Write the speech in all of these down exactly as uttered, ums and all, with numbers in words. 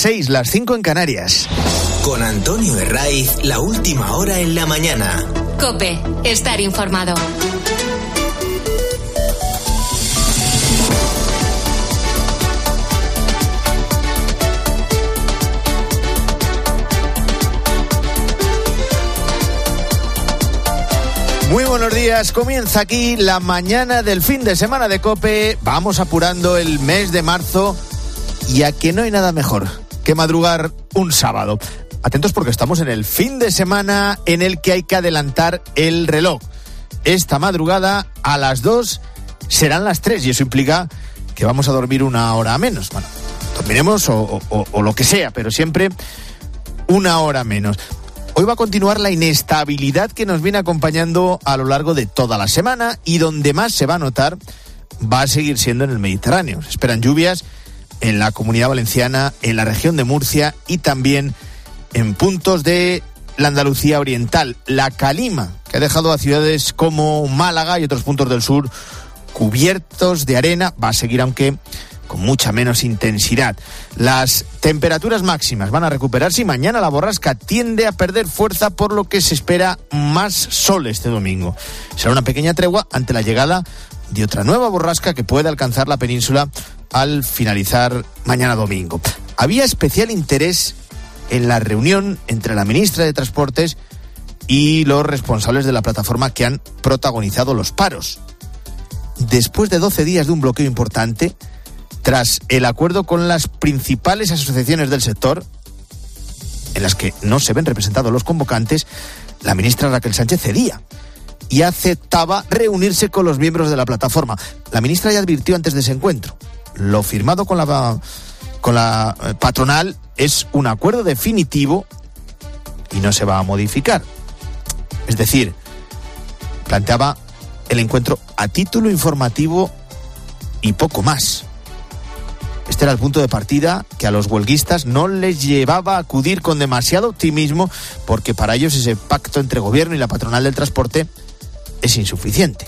seis, las cinco en Canarias. Con Antonio Herraiz, la última hora en la mañana. COPE, estar informado. Muy buenos días, comienza aquí la mañana del fin de semana de COPE. Vamos apurando el mes de marzo y a que no hay nada mejor que madrugar un sábado. Atentos porque estamos en el fin de semana en el que hay que adelantar el reloj. Esta madrugada a las dos serán las tres y eso implica que vamos a dormir una hora menos. Bueno, dormiremos o, o, o lo que sea, pero siempre una hora menos. Hoy va a continuar la inestabilidad que nos viene acompañando a lo largo de toda la semana y donde más se va a notar va a seguir siendo en el Mediterráneo. Se esperan lluvias en la Comunidad Valenciana, en la región de Murcia y también en puntos de la Andalucía Oriental. La calima que ha dejado a ciudades como Málaga y otros puntos del sur cubiertos de arena va a seguir, aunque con mucha menos intensidad. Las temperaturas máximas van a recuperarse y mañana la borrasca tiende a perder fuerza, por lo que se espera más sol este domingo. Será una pequeña tregua ante la llegada de otra nueva borrasca que puede alcanzar la península al finalizar mañana domingo. Había especial interés en la reunión entre la ministra de Transportes y los responsables de la plataforma que han protagonizado los paros. Después de doce días de un bloqueo importante, tras el acuerdo con las principales asociaciones del sector, en las que no se ven representados los convocantes, la ministra Raquel Sánchez cedía y aceptaba reunirse con los miembros de la plataforma. La ministra ya advirtió antes de ese encuentro: lo firmado con la, con la patronal es un acuerdo definitivo y no se va a modificar. Es decir, planteaba el encuentro a título informativo y poco más. Este era el punto de partida que a los huelguistas no les llevaba a acudir con demasiado optimismo, porque para ellos ese pacto entre gobierno y la patronal del transporte es insuficiente.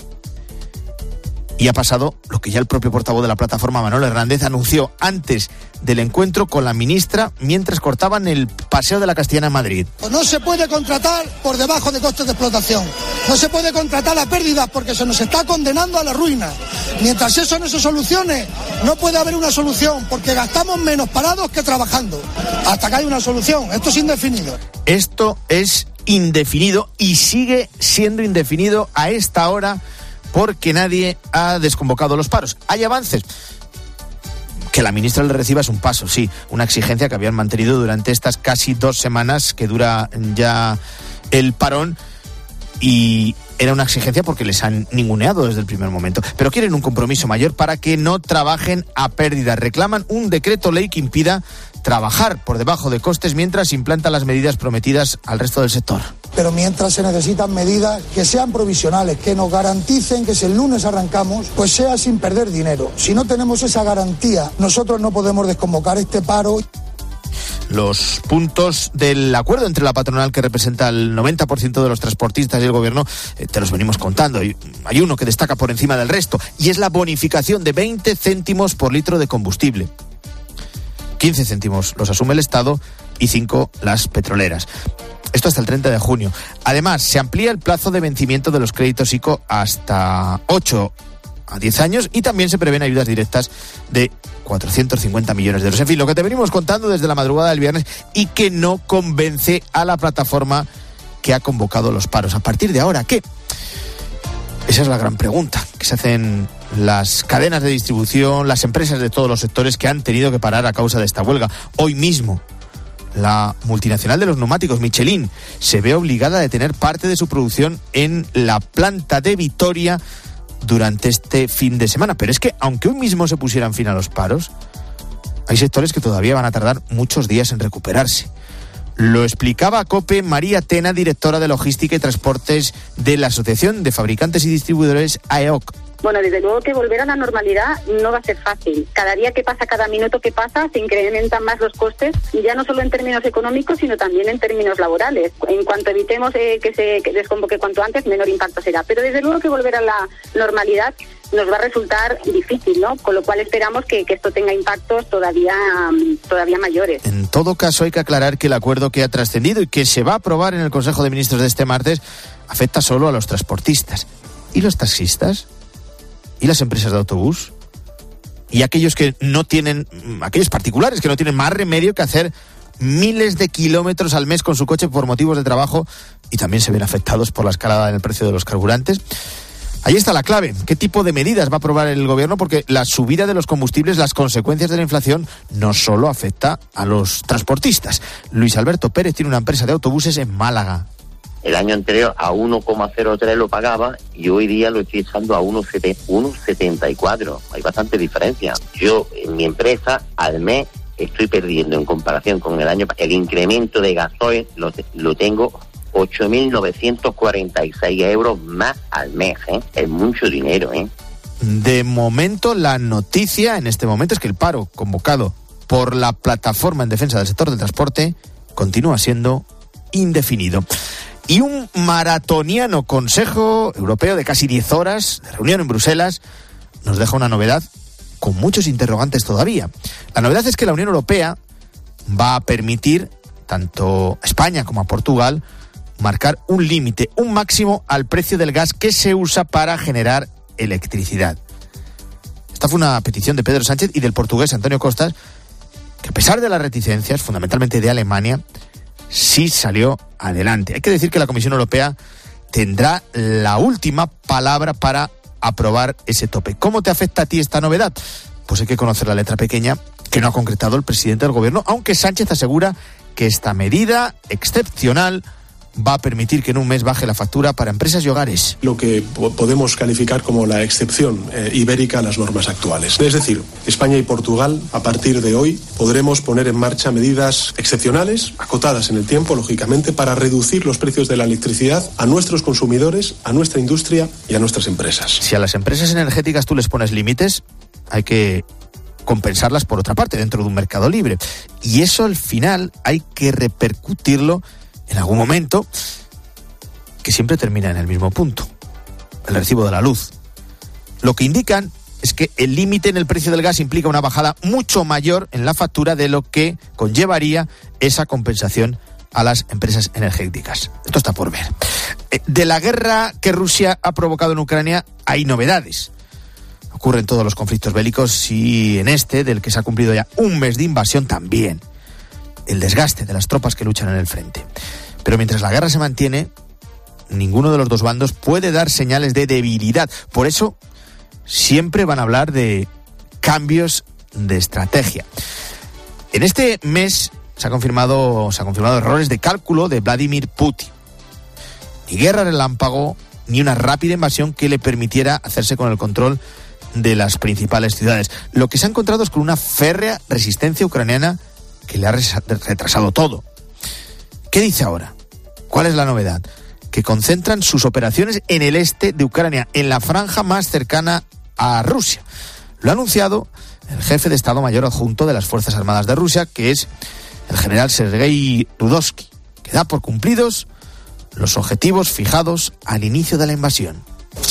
Y ha pasado lo que ya el propio portavoz de la plataforma, Manuel Hernández, anunció antes del encuentro con la ministra mientras cortaban el paseo de la Castellana en Madrid. No se puede contratar por debajo de costes de explotación. No se puede contratar a pérdidas porque se nos está condenando a la ruina. Mientras eso no se solucione, no puede haber una solución porque gastamos menos parados que trabajando. Hasta que haya una solución. Esto es indefinido. Esto es indefinido y sigue siendo indefinido a esta hora, porque nadie ha desconvocado los paros. Hay avances. Que la ministra le reciba es un paso, sí, una exigencia que habían mantenido durante estas casi dos semanas que dura ya el parón, y era una exigencia porque les han ninguneado desde el primer momento. Pero quieren un compromiso mayor para que no trabajen a pérdida. Reclaman un decreto ley que impida trabajar por debajo de costes mientras implanta las medidas prometidas al resto del sector. Pero mientras se necesitan medidas que sean provisionales, que nos garanticen que si el lunes arrancamos, pues sea sin perder dinero. Si no tenemos esa garantía, nosotros no podemos desconvocar este paro. Los puntos del acuerdo entre la patronal, que representa el noventa por ciento de los transportistas, y el gobierno, eh, te los venimos contando. Y hay uno que destaca por encima del resto, y es la bonificación de veinte céntimos por litro de combustible. quince céntimos los asume el Estado y cinco las petroleras. Esto hasta el treinta de junio. Además, se amplía el plazo de vencimiento de los créditos ICO hasta ocho a diez años y también se prevén ayudas directas de cuatrocientos cincuenta millones de euros. En fin, lo que te venimos contando desde la madrugada del viernes y que no convence a la plataforma que ha convocado los paros. ¿A partir de ahora qué? Esa es la gran pregunta que se hacen las cadenas de distribución, las empresas de todos los sectores que han tenido que parar a causa de esta huelga. Hoy mismo, la multinacional de los neumáticos, Michelin, se ve obligada a detener parte de su producción en la planta de Vitoria durante este fin de semana. Pero es que, aunque hoy mismo se pusieran fin a los paros, hay sectores que todavía van a tardar muchos días en recuperarse. Lo explicaba a COPE María Tena, directora de Logística y Transportes de la Asociación de Fabricantes y Distribuidores A E O C. Bueno, desde luego que volver a la normalidad no va a ser fácil. Cada día que pasa, cada minuto que pasa, se incrementan más los costes, ya no solo en términos económicos, sino también en términos laborales. En cuanto evitemos eh, que se que desconvoque cuanto antes, menor impacto será. Pero desde luego que volver a la normalidad nos va a resultar difícil, ¿no? Con lo cual esperamos que, que esto tenga impactos todavía, todavía mayores. En todo caso, hay que aclarar que el acuerdo que ha trascendido y que se va a aprobar en el Consejo de Ministros de este martes afecta solo a los transportistas. ¿Y los taxistas? ¿Y las empresas de autobús? Y aquellos que no tienen, aquellos particulares que no tienen más remedio que hacer miles de kilómetros al mes con su coche por motivos de trabajo y también se ven afectados por la escalada en el precio de los carburantes. Ahí está la clave. ¿Qué tipo de medidas va a aprobar el gobierno? Porque la subida de los combustibles, las consecuencias de la inflación, no solo afecta a los transportistas. Luis Alberto Pérez tiene una empresa de autobuses en Málaga. El año anterior a uno coma cero tres lo pagaba y hoy día lo estoy echando a uno coma setenta y cuatro. Hay bastante diferencia. Yo, en mi empresa, al mes estoy perdiendo en comparación con el año... El incremento de gasoil lo, lo tengo ocho mil novecientos cuarenta y seis euros más al mes, ¿eh? Es mucho dinero, ¿eh? De momento, la noticia en este momento es que el paro convocado por la Plataforma en Defensa del Sector del Transporte continúa siendo indefinido. Y un maratoniano Consejo Europeo de casi diez horas de reunión en Bruselas nos deja una novedad con muchos interrogantes todavía. La novedad es que la Unión Europea va a permitir tanto a España como a Portugal marcar un límite, un máximo al precio del gas que se usa para generar electricidad. Esta fue una petición de Pedro Sánchez y del portugués António Costas, que a pesar de las reticencias, fundamentalmente de Alemania, sí salió adelante. Hay que decir que la Comisión Europea tendrá la última palabra para aprobar ese tope. ¿Cómo te afecta a ti esta novedad? Pues hay que conocer la letra pequeña que no ha concretado el presidente del gobierno, aunque Sánchez asegura que esta medida excepcional va a permitir que en un mes baje la factura para empresas y hogares. Lo que po- podemos calificar como la excepción eh, ibérica a las normas actuales. Es decir, España y Portugal, a partir de hoy, podremos poner en marcha medidas excepcionales, acotadas en el tiempo, lógicamente, para reducir los precios de la electricidad a nuestros consumidores, a nuestra industria y a nuestras empresas. Si a las empresas energéticas tú les pones límites, hay que compensarlas por otra parte, dentro de un mercado libre. Y eso al final hay que repercutirlo en algún momento, que siempre termina en el mismo punto, el recibo de la luz. Lo que indican es que el límite en el precio del gas implica una bajada mucho mayor en la factura de lo que conllevaría esa compensación a las empresas energéticas. Esto está por ver. De la guerra que Rusia ha provocado en Ucrania hay novedades. Ocurren todos los conflictos bélicos y en este, del que se ha cumplido ya un mes de invasión, también. El desgaste de las tropas que luchan en el frente. Pero mientras la guerra se mantiene, ninguno de los dos bandos puede dar señales de debilidad. Por eso, siempre van a hablar de cambios de estrategia. En este mes se ha confirmado, se ha confirmado errores de cálculo de Vladimir Putin. Ni guerra relámpago, ni una rápida invasión que le permitiera hacerse con el control de las principales ciudades. Lo que se ha encontrado es con una férrea resistencia ucraniana que le ha retrasado todo. ¿Qué dice ahora? ¿Cuál es la novedad? Que concentran sus operaciones en el este de Ucrania, en la franja más cercana a Rusia. Lo ha anunciado el jefe de Estado Mayor Adjunto de las Fuerzas Armadas de Rusia, que es el general Sergei Rudovsky, que da por cumplidos los objetivos fijados al inicio de la invasión.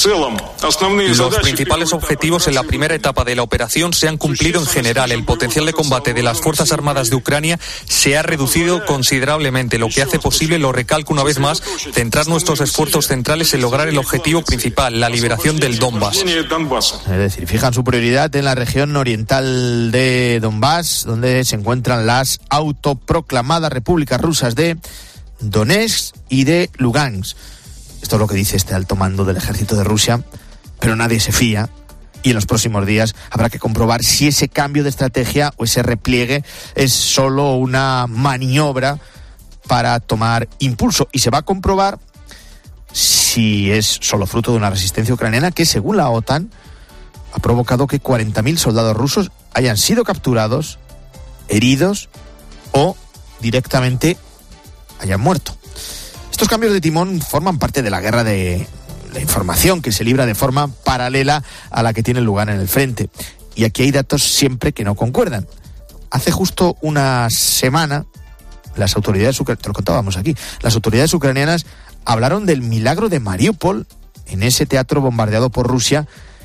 Los principales objetivos en la primera etapa de la operación se han cumplido en general. El potencial de combate de las Fuerzas Armadas de Ucrania se ha reducido considerablemente, lo que hace posible, lo recalco una vez más, centrar nuestros esfuerzos centrales en lograr el objetivo principal, la liberación del Donbass. Es decir, fijan su prioridad en la región oriental de Donbass, donde se encuentran las autoproclamadas repúblicas rusas de Donetsk y de Lugansk. Esto es lo que dice este alto mando del ejército de Rusia, pero nadie se fía y en los próximos días habrá que comprobar si ese cambio de estrategia o ese repliegue es solo una maniobra para tomar impulso, y se va a comprobar si es solo fruto de una resistencia ucraniana que, según la OTAN, ha provocado que cuarenta mil soldados rusos hayan sido capturados, heridos o directamente hayan muerto. Estos cambios de timón forman parte de la guerra de la información que se libra de forma paralela a la que tiene lugar en el frente. Y aquí hay datos siempre que no concuerdan. Hace justo una semana, las autoridades ucranianas, te lo contábamos aquí, las autoridades ucranianas hablaron del milagro de Mariupol, en ese teatro bombardeado por Rusia,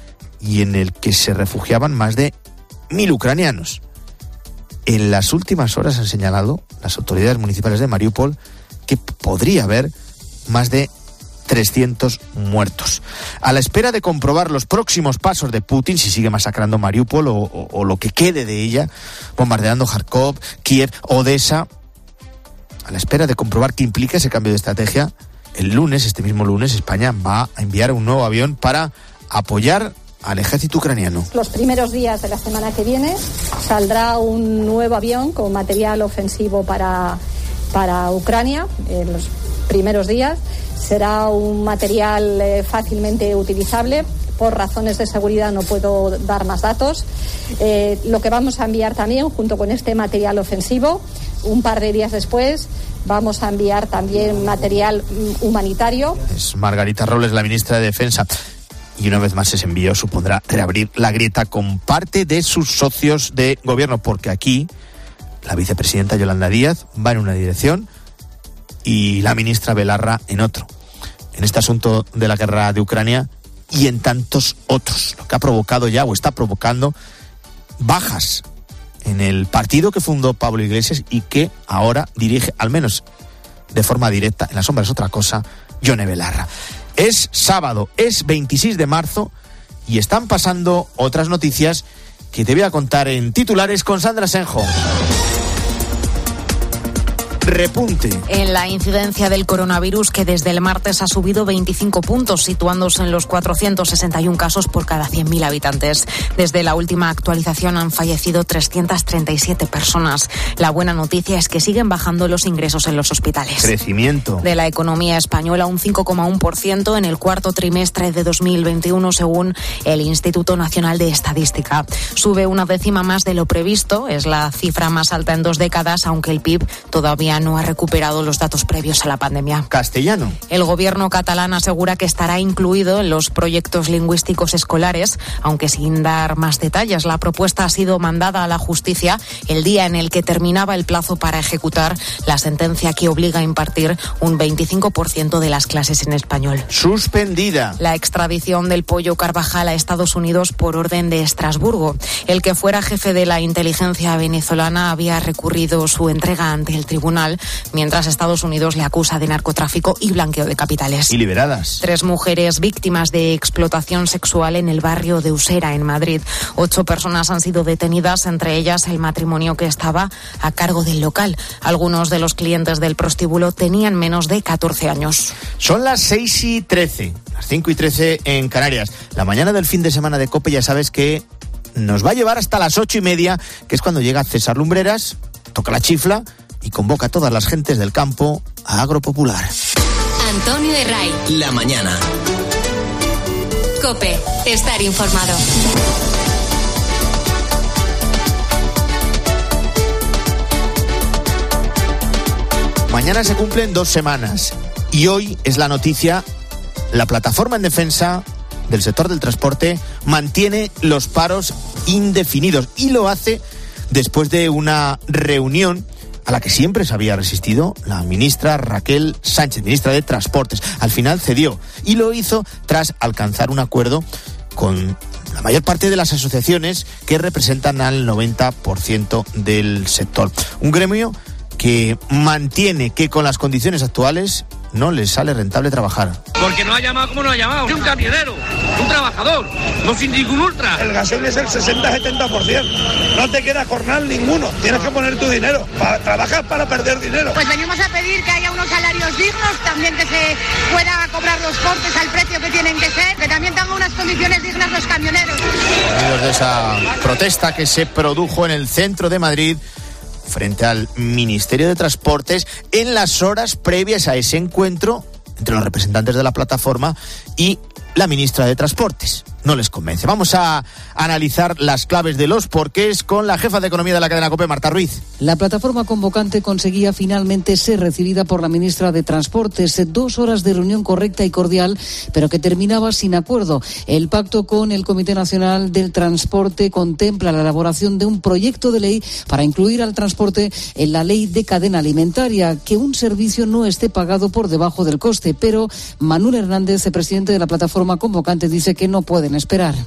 y en el que se refugiaban más de mil ucranianos. En las últimas horas han señalado las autoridades municipales de Mariupol que podría haber más de trescientos muertos. A la espera de comprobar los próximos pasos de Putin, si sigue masacrando Mariupol o, o, o lo que quede de ella, bombardeando Kharkov, Kiev, Odessa, a la espera de comprobar qué implica ese cambio de estrategia, el lunes, este mismo lunes, España va a enviar un nuevo avión para apoyar al ejército ucraniano. Los primeros días de la semana que viene saldrá un nuevo avión con material ofensivo para, para Ucrania, en los primeros días. Será un material eh, fácilmente utilizable. Por razones de seguridad no puedo dar más datos. Eh, lo que vamos a enviar también, junto con este material ofensivo, un par de días después, vamos a enviar también material humanitario. Es Margarita Robles, la ministra de Defensa. Y una vez más ese envío supondrá reabrir la grieta con parte de sus socios de gobierno, porque aquí la vicepresidenta Yolanda Díaz va en una dirección y la ministra Belarra en otro, en este asunto de la guerra de Ucrania y en tantos otros, lo que ha provocado ya o está provocando bajas en el partido que fundó Pablo Iglesias y que ahora dirige, al menos de forma directa, en la sombra es otra cosa, Yone Belarra. Es sábado, es veintiséis de marzo y están pasando otras noticias que te voy a contar en titulares con Sandra Senjo. Repunte en la incidencia del coronavirus, que desde el martes ha subido veinticinco puntos, situándose en los cuatrocientos sesenta y uno casos por cada cien mil habitantes. Desde la última actualización han fallecido trescientas treinta y siete personas. La buena noticia es que siguen bajando los ingresos en los hospitales. Crecimiento de la economía española, un cinco coma uno por ciento en el cuarto trimestre de dos mil veintiuno, según el Instituto Nacional de Estadística. Sube una décima más de lo previsto, es la cifra más alta en dos décadas, aunque el P I B todavía no ha recuperado los datos previos a la pandemia. Castellano. El gobierno catalán asegura que estará incluido en los proyectos lingüísticos escolares, aunque sin dar más detalles. La propuesta ha sido mandada a la justicia el día en el que terminaba el plazo para ejecutar la sentencia que obliga a impartir un veinticinco por ciento de las clases en español. Suspendida la extradición del Pollo Carvajal a Estados Unidos por orden de Estrasburgo. El que fuera jefe de la inteligencia venezolana había recurrido su entrega ante el tribunal, mientras Estados Unidos le acusa de narcotráfico y blanqueo de capitales. Y liberadas tres mujeres víctimas de explotación sexual en el barrio de Usera, en Madrid. Ocho personas han sido detenidas, entre ellas el matrimonio que estaba a cargo del local. Algunos de los clientes del prostíbulo tenían menos de catorce años. Son las seis y trece, las cinco y trece en Canarias. La mañana del fin de semana de COPE ya sabes que nos va a llevar hasta las ocho y media, que es cuando llega César Lumbreras, toca la chifla y convoca a todas las gentes del campo a Agropopular. Antonio de Ray. La mañana. COPE. Estar informado. Mañana se cumplen dos semanas y hoy es la noticia: la plataforma en defensa del sector del transporte mantiene los paros indefinidos y lo hace después de una reunión a la que siempre se había resistido la ministra Raquel Sánchez, ministra de Transportes. Al final cedió y lo hizo tras alcanzar un acuerdo con la mayor parte de las asociaciones que representan al noventa por ciento del sector. Un gremio que mantiene que con las condiciones actuales no les sale rentable trabajar. Porque no ha llamado como no ha llamado. Es un camionero, un trabajador, no sin ningún ultra. El gasoil es el sesenta a setenta por ciento. No te queda jornal ninguno. Tienes que poner tu dinero. Pa- trabajas para perder dinero. Pues venimos a pedir que haya unos salarios dignos, también que se pueda cobrar los cortes al precio que tienen que ser, que también tengan unas condiciones dignas los camioneros. Unidos de esa protesta que se produjo en el centro de Madrid frente al Ministerio de Transportes en las horas previas a ese encuentro entre los representantes de la plataforma y la ministra de Transportes. No les convence. Vamos a analizar las claves de los porqués con la jefa de Economía de la cadena COPE, Marta Ruiz. La plataforma convocante conseguía finalmente ser recibida por la ministra de Transportes. Dos horas de reunión correcta y cordial, pero que terminaba sin acuerdo. El pacto con el Comité Nacional del Transporte contempla la elaboración de un proyecto de ley para incluir al transporte en la ley de cadena alimentaria, que un servicio no esté pagado por debajo del coste. Pero Manuel Hernández, el presidente de la plataforma convocante, dice que no pueden esperar.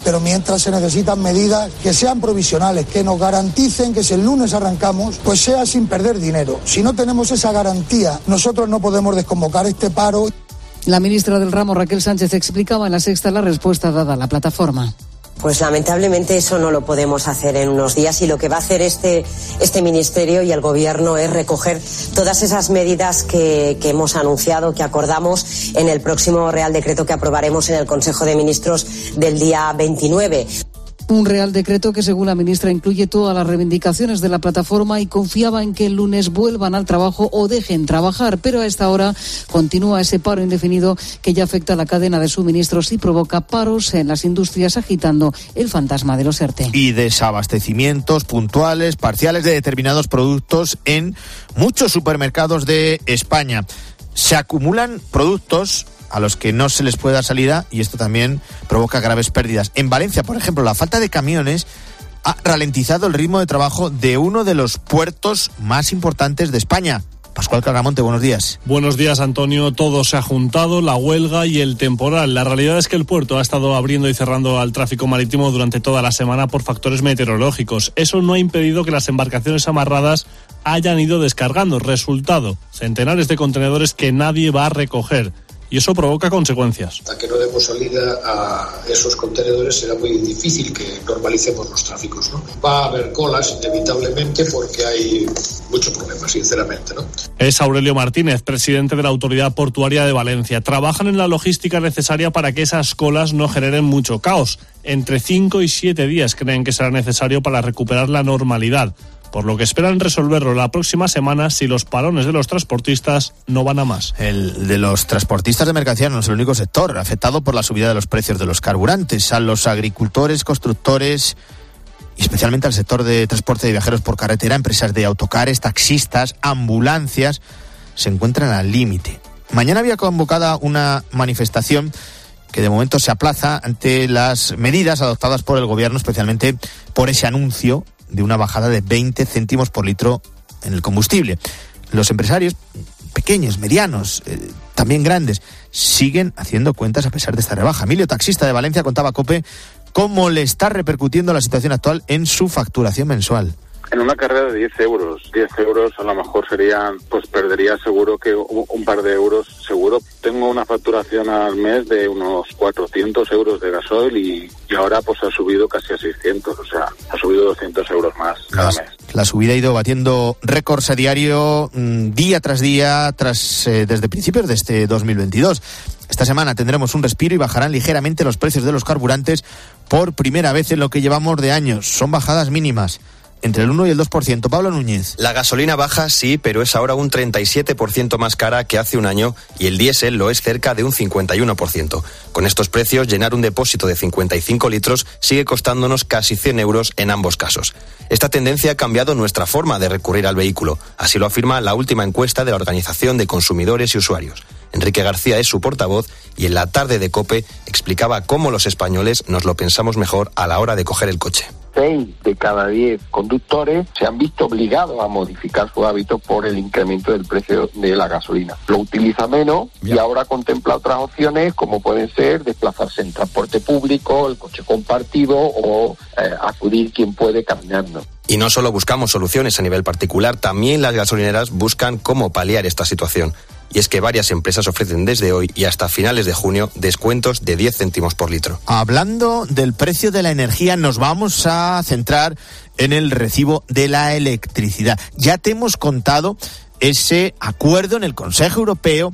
pero mientras se necesitan medidas que sean provisionales, que nos garanticen que si el lunes arrancamos, pues sea sin perder dinero. Si no tenemos esa garantía, nosotros no podemos desconvocar este paro. La ministra del ramo, Raquel Sánchez, explicaba en La Sexta la respuesta dada a la plataforma. Pues lamentablemente eso no lo podemos hacer en unos días, y lo que va a hacer este, este ministerio y el gobierno es recoger todas esas medidas que, que hemos anunciado, que acordamos en el próximo Real Decreto que aprobaremos en el Consejo de Ministros del día veintinueve. Un Real Decreto que, según la ministra, incluye todas las reivindicaciones de la plataforma y confiaba en que el lunes vuelvan al trabajo o dejen trabajar. Pero a esta hora continúa ese paro indefinido que ya afecta a la cadena de suministros y provoca paros en las industrias, agitando el fantasma de los ERTE. Y desabastecimientos puntuales, parciales de determinados productos en muchos supermercados de España. Se acumulan productos a los que no se les puede dar salida y esto también provoca graves pérdidas. En Valencia, por ejemplo, la falta de camiones ha ralentizado el ritmo de trabajo de uno de los puertos más importantes de España. Pascual Cargamonte, buenos días. Buenos días, Antonio. Todo se ha juntado, la huelga y el temporal. La realidad es que el puerto ha estado abriendo y cerrando al tráfico marítimo durante toda la semana por factores meteorológicos. Eso no ha impedido que las embarcaciones amarradas hayan ido descargando. Resultado, centenares de contenedores que nadie va a recoger. Y eso provoca consecuencias. Hasta que no demos salida a esos contenedores será muy difícil que normalicemos los tráficos, ¿no? Va a haber colas inevitablemente porque hay mucho problema, sinceramente, ¿no? Es Aurelio Martínez, presidente de la Autoridad Portuaria de Valencia. Trabajan en la logística necesaria para que esas colas no generen mucho caos. Entre cinco y siete días creen que será necesario para recuperar la normalidad, por lo que esperan resolverlo la próxima semana si los parones de los transportistas no van a más. El de los transportistas de mercancías no es el único sector afectado por la subida de los precios de los carburantes. A los agricultores, constructores y especialmente al sector de transporte de viajeros por carretera, empresas de autocares, taxistas, ambulancias, se encuentran al límite. Mañana había convocada una manifestación que de momento se aplaza ante las medidas adoptadas por el gobierno, especialmente por ese anuncio de una bajada de veinte céntimos por litro en el combustible. Los empresarios, pequeños, medianos, eh, también grandes, siguen haciendo cuentas a pesar de esta rebaja. Emilio, taxista de Valencia, contaba a COPE cómo le está repercutiendo la situación actual en su facturación mensual. En una carrera de diez euros, diez euros a lo mejor serían, pues perdería seguro que un par de euros seguro. Tengo una facturación al mes de unos cuatrocientos euros de gasoil y, y ahora pues ha subido casi a seiscientos, o sea, ha subido doscientos euros más cada mes. La subida ha ido batiendo récords a diario, día tras día, tras eh, desde principios de este dos mil veintidós. Esta semana tendremos un respiro y bajarán ligeramente los precios de los carburantes por primera vez en lo que llevamos de años. Son bajadas mínimas, entre el uno y el dos por ciento. Pablo Núñez. La gasolina baja, sí, pero es ahora un treinta y siete por ciento más cara que hace un año y el diésel lo es cerca de un cincuenta y uno por ciento. Con estos precios, llenar un depósito de cincuenta y cinco litros sigue costándonos casi cien euros en ambos casos. Esta tendencia ha cambiado nuestra forma de recurrir al vehículo. Así lo afirma la última encuesta de la Organización de Consumidores y Usuarios. Enrique García es su portavoz y en la tarde de COPE explicaba cómo los españoles nos lo pensamos mejor a la hora de coger el coche. Seis de cada diez conductores se han visto obligados a modificar sus hábitos por el incremento del precio de la gasolina. Lo utiliza menos y ahora contempla otras opciones como pueden ser desplazarse en transporte público, el coche compartido o eh, acudir quien puede caminando. Y no solo buscamos soluciones a nivel particular, también las gasolineras buscan cómo paliar esta situación. Y es que varias empresas ofrecen desde hoy y hasta finales de junio descuentos de diez céntimos por litro. Hablando del precio de la energía, nos vamos a centrar en el recibo de la electricidad. Ya te hemos contado ese acuerdo en el Consejo Europeo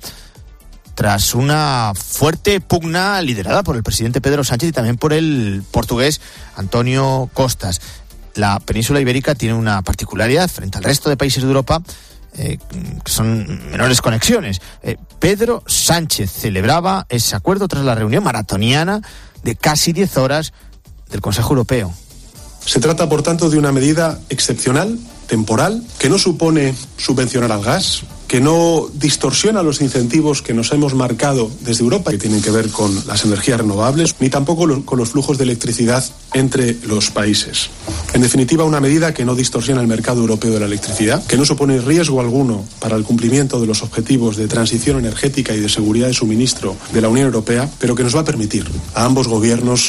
tras una fuerte pugna liderada por el presidente Pedro Sánchez y también por el portugués António Costas. La península ibérica tiene una particularidad frente al resto de países de Europa, Eh, que son menores conexiones. Eh, Pedro Sánchez celebraba ese acuerdo tras la reunión maratoniana de casi diez horas del Consejo Europeo. Se trata, por tanto, de una medida excepcional, temporal, que no supone subvencionar al gas, que no distorsiona los incentivos que nos hemos marcado desde Europa, que tienen que ver con las energías renovables, ni tampoco lo, con los flujos de electricidad entre los países. En definitiva, una medida que no distorsiona el mercado europeo de la electricidad, que no supone riesgo alguno para el cumplimiento de los objetivos de transición energética y de seguridad de suministro de la Unión Europea, pero que nos va a permitir a ambos gobiernos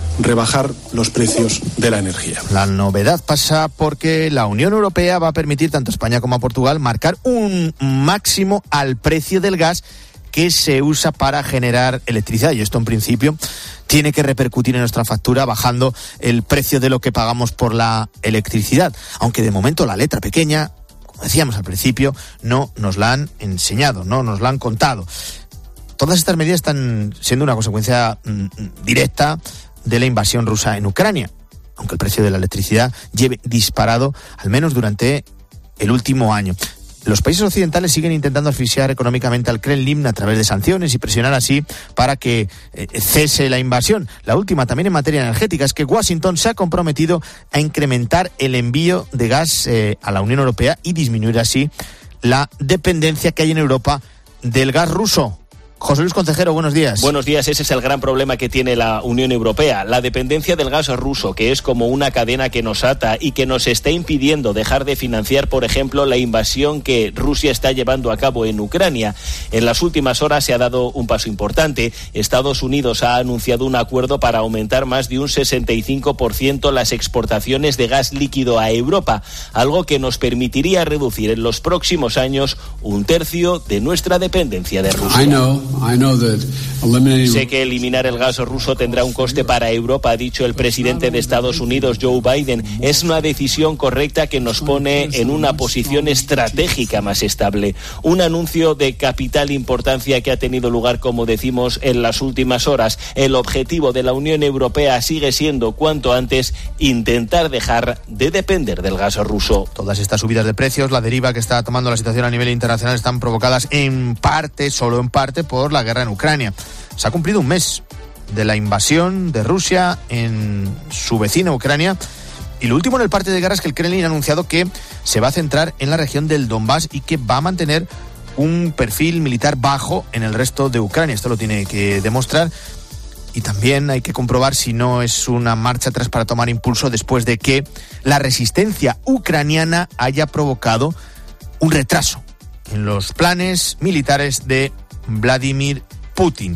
rebajar los precios de la energía. La novedad pasa porque la Unión Europea va a permitir tanto a España como a Portugal marcar un máximo al precio del gas que se usa para generar electricidad, y esto en principio tiene que repercutir en nuestra factura bajando el precio de lo que pagamos por la electricidad, aunque de momento la letra pequeña, como decíamos al principio, no nos la han enseñado, no nos la han contado. Todas estas medidas están siendo una consecuencia mm, directa de la invasión rusa en Ucrania, aunque el precio de la electricidad lleve disparado al menos durante el último año. Los países occidentales siguen intentando asfixiar económicamente al Kremlin a través de sanciones y presionar así para que eh, cese la invasión. La última, también en materia energética, es que Washington se ha comprometido a incrementar el envío de gas eh, a la Unión Europea y disminuir así la dependencia que hay en Europa del gas ruso. José Luis Concejero, buenos días. Buenos días. Ese es el gran problema que tiene la Unión Europea, la dependencia del gas ruso, que es como una cadena que nos ata y que nos está impidiendo dejar de financiar, por ejemplo, la invasión que Rusia está llevando a cabo en Ucrania. En las últimas horas se ha dado un paso importante. Estados Unidos ha anunciado un acuerdo para aumentar más de un sesenta y cinco por ciento las exportaciones de gas líquido a Europa, algo que nos permitiría reducir en los próximos años un tercio de nuestra dependencia de Rusia. I know. Sé que eliminar el gas ruso tendrá un coste para Europa, ha dicho el presidente de Estados Unidos, Joe Biden. Es una decisión correcta que nos pone en una posición estratégica más estable. Un anuncio de capital importancia que ha tenido lugar, como decimos, en las últimas horas. El objetivo de la Unión Europea sigue siendo, cuanto antes, intentar dejar de depender del gas ruso. Todas estas subidas de precios, la deriva que está tomando la situación a nivel internacional, están provocadas en parte, solo en parte, por la guerra en Ucrania. Se ha cumplido un mes de la invasión de Rusia en su vecina Ucrania, y lo último en el parte de guerra es que el Kremlin ha anunciado que se va a centrar en la región del Donbass y que va a mantener un perfil militar bajo en el resto de Ucrania. Esto lo tiene que demostrar, y también hay que comprobar si no es una marcha atrás para tomar impulso después de que la resistencia ucraniana haya provocado un retraso en los planes militares de Vladimir Putin.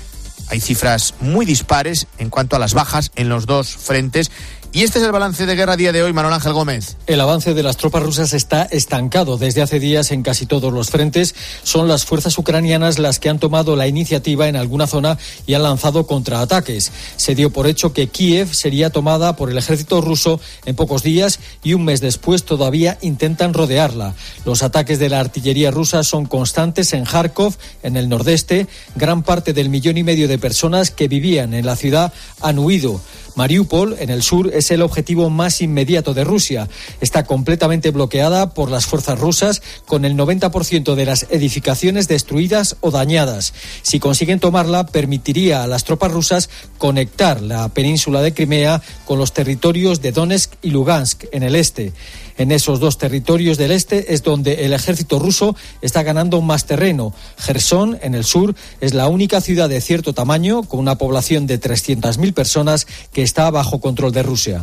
Hay cifras muy dispares en cuanto a las bajas en los dos frentes. Y este es el balance de guerra a día de hoy, Manuel Ángel Gómez. El avance de las tropas rusas está estancado desde hace días en casi todos los frentes. Son las fuerzas ucranianas las que han tomado la iniciativa en alguna zona y han lanzado contraataques. Se dio por hecho que Kiev sería tomada por el ejército ruso en pocos días, y un mes después todavía intentan rodearla. Los ataques de la artillería rusa son constantes en Kharkov, en el nordeste. Gran parte del millón y medio de personas que vivían en la ciudad han huido. Mariupol, en el sur, es el objetivo más inmediato de Rusia. Está completamente bloqueada por las fuerzas rusas, con el noventa por ciento de las edificaciones destruidas o dañadas. Si consiguen tomarla, permitiría a las tropas rusas conectar la península de Crimea con los territorios de Donetsk y Lugansk, en el este. En esos dos territorios del este es donde el ejército ruso está ganando más terreno. Jersón, en el sur, es la única ciudad de cierto tamaño, con una población de trescientas mil personas, que está bajo control de Rusia.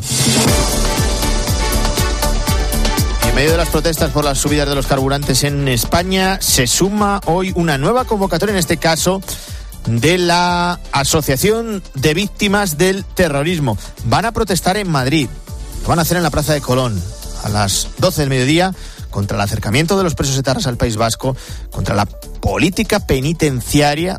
En medio de las protestas por las subidas de los carburantes en España, se suma hoy una nueva convocatoria, en este caso de la Asociación de Víctimas del Terrorismo. Van a protestar en Madrid. Lo van a hacer en la Plaza de Colón a las doce del mediodía, contra el acercamiento de los presos etarras al País Vasco, contra la política penitenciaria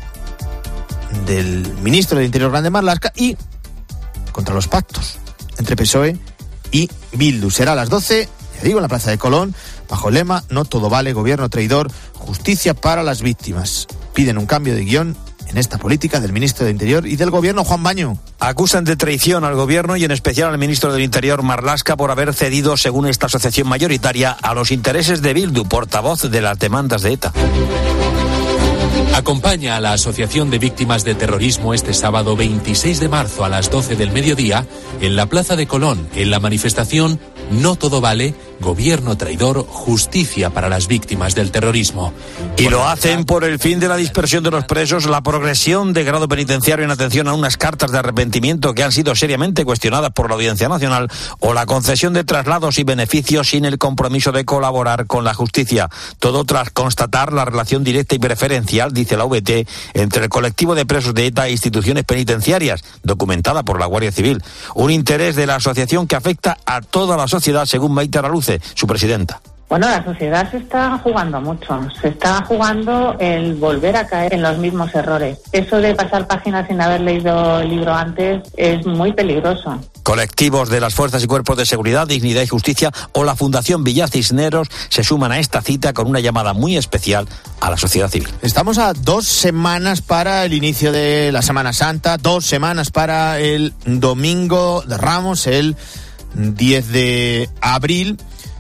del ministro del Interior, Grande Marlaska, y contra los pactos entre P S O E y Bildu. Será a las doce, ya digo, en la Plaza de Colón, bajo el lema "No todo vale, gobierno traidor, justicia para las víctimas". Piden un cambio de guión en esta política del ministro del Interior y del Gobierno, Juan Baño. Acusan de traición al Gobierno y en especial al ministro del Interior, Marlaska, por haber cedido, según esta asociación mayoritaria, a los intereses de Bildu, portavoz de las demandas de ETA. Acompaña a la Asociación de Víctimas de Terrorismo este sábado veintiséis de marzo a las doce del mediodía en la Plaza de Colón, en la manifestación "No todo vale", Gobierno traidor, justicia para las víctimas del terrorismo. Y lo hacen por el fin de la dispersión de los presos, la progresión de grado penitenciario en atención a unas cartas de arrepentimiento que han sido seriamente cuestionadas por la Audiencia Nacional, o la concesión de traslados y beneficios sin el compromiso de colaborar con la justicia. Todo tras constatar la relación directa y preferencial, dice la V T, entre el colectivo de presos de ETA e instituciones penitenciarias, documentada por la Guardia Civil. Un interés de la asociación que afecta a toda la sociedad, según Maite Araluce, su presidenta. Bueno, la sociedad se está jugando mucho, se está jugando el volver a caer en los mismos errores. Eso de pasar páginas sin haber leído el libro antes es muy peligroso. Colectivos de las Fuerzas y Cuerpos de Seguridad, Dignidad y Justicia o la Fundación Villa Cisneros se suman a esta cita con una llamada muy especial a la sociedad civil. Estamos a dos semanas para el inicio de la Semana Santa, dos semanas para el Domingo de Ramos, el diez de abril.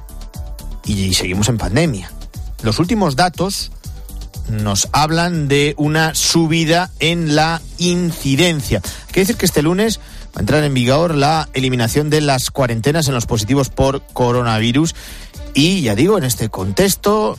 Y seguimos en pandemia. Los últimos datos nos hablan de una subida en la incidencia. Quiere decir que este lunes va a entrar en vigor la eliminación de las cuarentenas en los positivos por coronavirus. Y ya digo, en este contexto,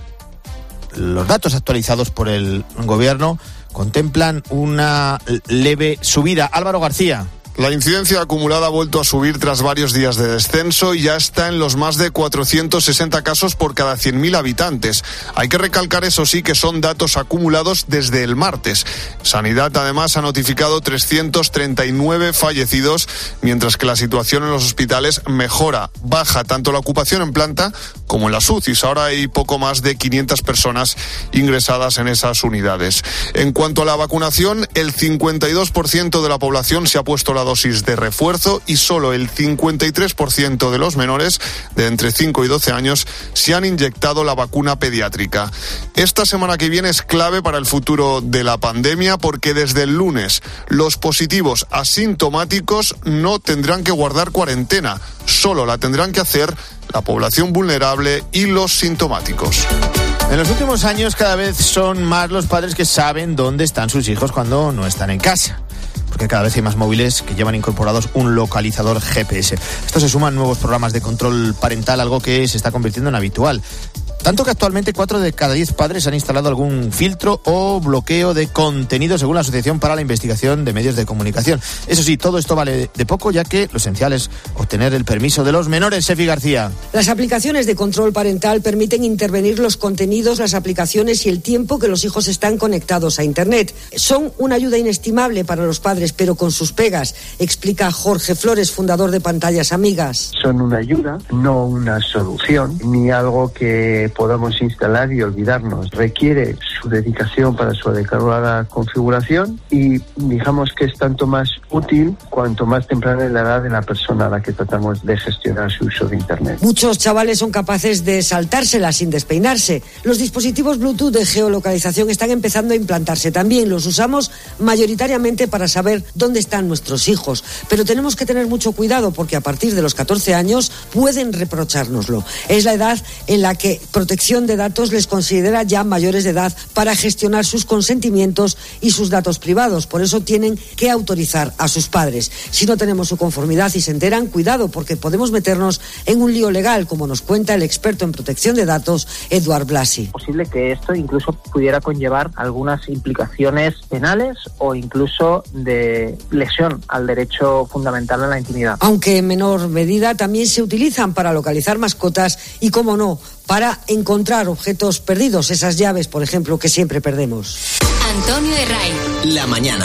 los datos actualizados por el gobierno contemplan una leve subida. Álvaro García. La incidencia acumulada ha vuelto a subir tras varios días de descenso y ya está en los más de cuatrocientos sesenta casos por cada cien mil habitantes. Hay que recalcar, eso sí, que son datos acumulados desde el martes. Sanidad, además, ha notificado trescientos treinta y nueve fallecidos, mientras que la situación en los hospitales mejora. Baja tanto la ocupación en planta como en las U C Is. Ahora hay poco más de quinientas personas ingresadas en esas unidades. En cuanto a la vacunación, el cincuenta y dos por ciento de la población se ha puesto la dosis de refuerzo y solo el cincuenta y tres por ciento de los menores de entre cinco y doce años se han inyectado la vacuna pediátrica. Esta semana que viene es clave para el futuro de la pandemia porque desde el lunes los positivos asintomáticos no tendrán que guardar cuarentena, solo la tendrán que hacer la población vulnerable y los sintomáticos. En los últimos años cada vez son más los padres que saben dónde están sus hijos cuando no están en casa, porque cada vez hay más móviles que llevan incorporados un localizador G P S. Esto se suman nuevos programas de control parental, algo que se está convirtiendo en habitual. Tanto que actualmente cuatro de cada diez padres han instalado algún filtro o bloqueo de contenido, según la Asociación para la Investigación de Medios de Comunicación. Eso sí, todo esto vale de poco, ya que lo esencial es obtener el permiso de los menores. Sefi García. Las aplicaciones de control parental permiten intervenir los contenidos, las aplicaciones y el tiempo que los hijos están conectados a Internet. Son una ayuda inestimable para los padres, pero con sus pegas, explica Jorge Flores, fundador de Pantallas Amigas. Son una ayuda, no una solución, ni algo que podamos instalar y olvidarnos. Requiere su dedicación para su adecuada configuración y digamos que es tanto más útil cuanto más temprana es la edad de la persona a la que tratamos de gestionar su uso de Internet. Muchos chavales son capaces de saltársela sin despeinarse. Los dispositivos Bluetooth de geolocalización están empezando a implantarse también. Los usamos mayoritariamente para saber dónde están nuestros hijos, pero tenemos que tener mucho cuidado porque a partir de los catorce años pueden reprochárnoslo. Es la edad en la que Protección de Datos les considera ya mayores de edad para gestionar sus consentimientos y sus datos privados. Por eso tienen que autorizar a sus padres. Si no tenemos su conformidad y se enteran, cuidado, porque podemos meternos en un lío legal, como nos cuenta el experto en protección de datos, Eduard Blasi. Es posible que esto incluso pudiera conllevar algunas implicaciones penales o incluso de lesión al derecho fundamental a la intimidad. Aunque en menor medida también se utilizan para localizar mascotas y, cómo no, para encontrar objetos perdidos, esas llaves, por ejemplo, que siempre perdemos. Antonio Herray. La mañana.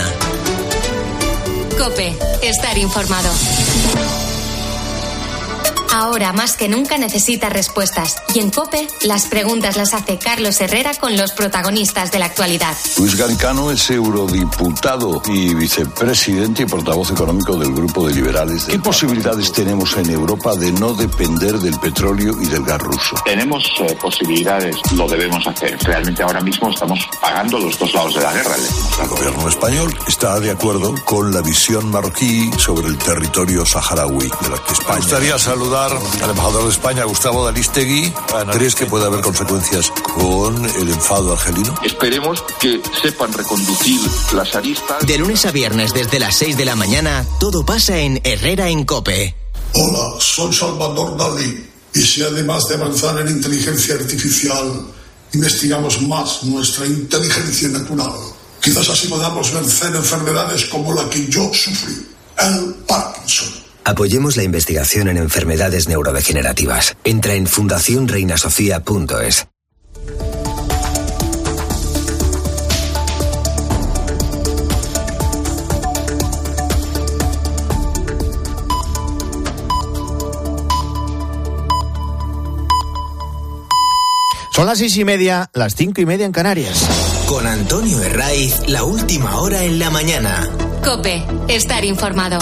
COPE. Estar informado. Ahora más que nunca necesita respuestas. Y en COPE, las preguntas las hace Carlos Herrera con los protagonistas de la actualidad. Luis Garicano es eurodiputado y vicepresidente y portavoz económico del Grupo de Liberales. ¿Qué posibilidades tenemos en Europa de no depender del petróleo y del gas ruso? Tenemos eh, posibilidades, lo debemos hacer. Realmente ahora mismo estamos pagando los dos lados de la guerra. El gobierno español está de acuerdo con la visión marroquí sobre el territorio saharaui, de la que España... Me gustaría saludar al embajador de España, Gustavo D'Aristegui. ¿Crees que puede haber consecuencias con el enfado argelino? Esperemos que sepan reconducir las aristas. De lunes a viernes desde las seis de la mañana, todo pasa en Herrera en COPE. Hola, soy Salvador Dalí. Y si además de avanzar en inteligencia artificial, investigamos más nuestra inteligencia natural, quizás así podamos vencer enfermedades como la que yo sufrí, el Parkinson. Apoyemos la investigación en enfermedades neurodegenerativas. Entra en fundación reina sofía punto es. Son las seis y media, las cinco y media en Canarias. Con Antonio Herraiz, la última hora en la mañana. COPE, estar informado.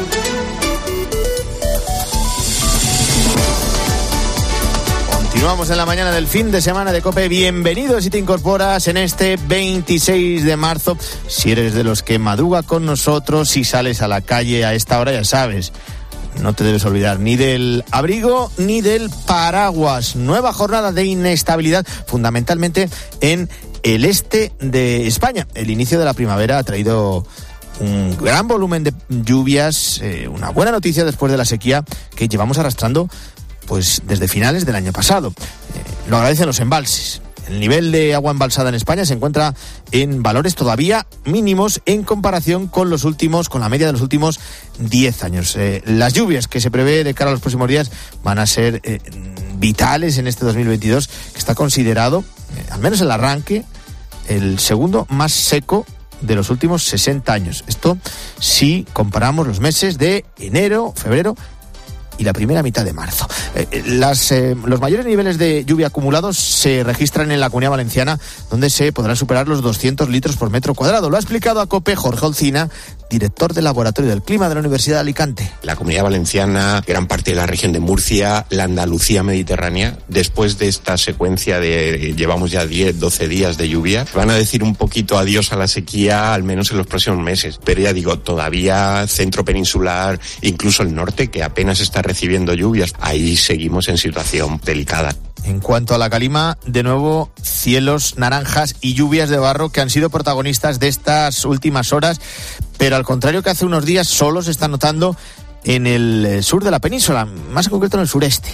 Continuamos en la mañana del fin de semana de COPE. Bienvenidos si te incorporas en este veintiséis de marzo. Si eres de los que madruga con nosotros, si sales a la calle a esta hora, ya sabes, no te debes olvidar ni del abrigo ni del paraguas. Nueva jornada de inestabilidad, fundamentalmente en el este de España. El inicio de la primavera ha traído un gran volumen de lluvias, eh, una buena noticia después de la sequía que llevamos arrastrando pues desde finales del año pasado. Eh, lo agradecen los embalses. El nivel de agua embalsada en España se encuentra en valores todavía mínimos en comparación con los últimos, con la media de los últimos diez años. Eh, las lluvias que se prevé de cara a los próximos días van a ser eh, vitales en este dos mil veintidós, que está considerado, eh, al menos el arranque, el segundo más seco de los últimos sesenta años. Esto si comparamos los meses de enero, febrero y la primera mitad de marzo. Eh, las, eh, los mayores niveles de lluvia acumulados se registran en la Comunidad Valenciana, donde se podrán superar los doscientos litros por metro cuadrado. Lo ha explicado a COPE Jorge Olcina, director del Laboratorio del Clima de la Universidad de Alicante. La Comunidad Valenciana, gran parte de la región de Murcia, la Andalucía mediterránea, después de esta secuencia de, llevamos ya diez, doce días de lluvia, van a decir un poquito adiós a la sequía, al menos en los próximos meses. Pero ya digo, todavía centro peninsular, incluso el norte, que apenas está recibiendo lluvias, ahí seguimos en situación delicada. En cuanto a la calima, de nuevo cielos naranjas y lluvias de barro que han sido protagonistas de estas últimas horas, pero al contrario que hace unos días solo se está notando en el sur de la península, más en concreto en el sureste.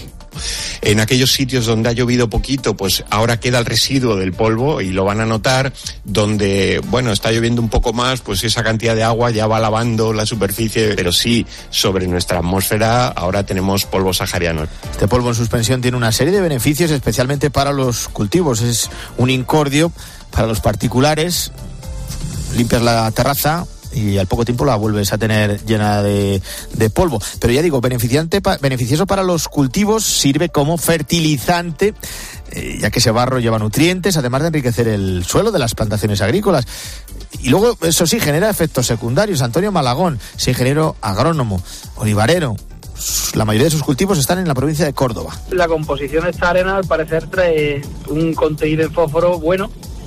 En aquellos sitios donde ha llovido poquito, pues ahora queda el residuo del polvo y lo van a notar. Donde, bueno, está lloviendo un poco más, pues esa cantidad de agua ya va lavando la superficie, pero sí, sobre nuestra atmósfera ahora tenemos polvo sahariano. Este polvo en suspensión tiene una serie de beneficios, especialmente para los cultivos. Es un incordio para los particulares. Limpias la terraza y al poco tiempo la vuelves a tener llena de, de polvo. Pero ya digo, beneficiante, beneficioso para los cultivos, sirve como fertilizante, eh, ya que ese barro lleva nutrientes, además de enriquecer el suelo de las plantaciones agrícolas. Y luego, eso sí, genera efectos secundarios. Antonio Malagón es ingeniero agrónomo, olivarero. La mayoría de sus cultivos están en la provincia de Córdoba. La composición de esta arena, al parecer, trae un contenido de fósforo bueno.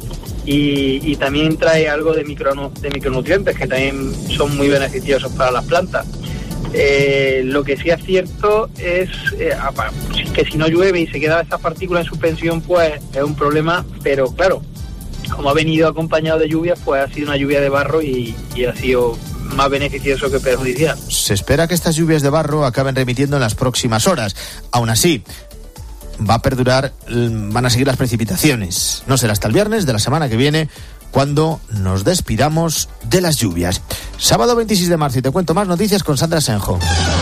Y, y también trae algo de, micro, de micronutrientes que también son muy beneficiosos para las plantas. Eh, lo que sí es cierto es eh, que si no llueve y se quedan estas partículas en suspensión, pues es un problema, pero claro, como ha venido acompañado de lluvias, pues ha sido una lluvia de barro y, y ha sido más beneficioso que perjudicial. Se espera que estas lluvias de barro acaben remitiendo en las próximas horas. Aún así, va a perdurar, van a seguir las precipitaciones. No será hasta el viernes de la semana que viene cuando nos despidamos de las lluvias. Sábado veintiséis de marzo y te cuento más noticias con Sandra Senjo.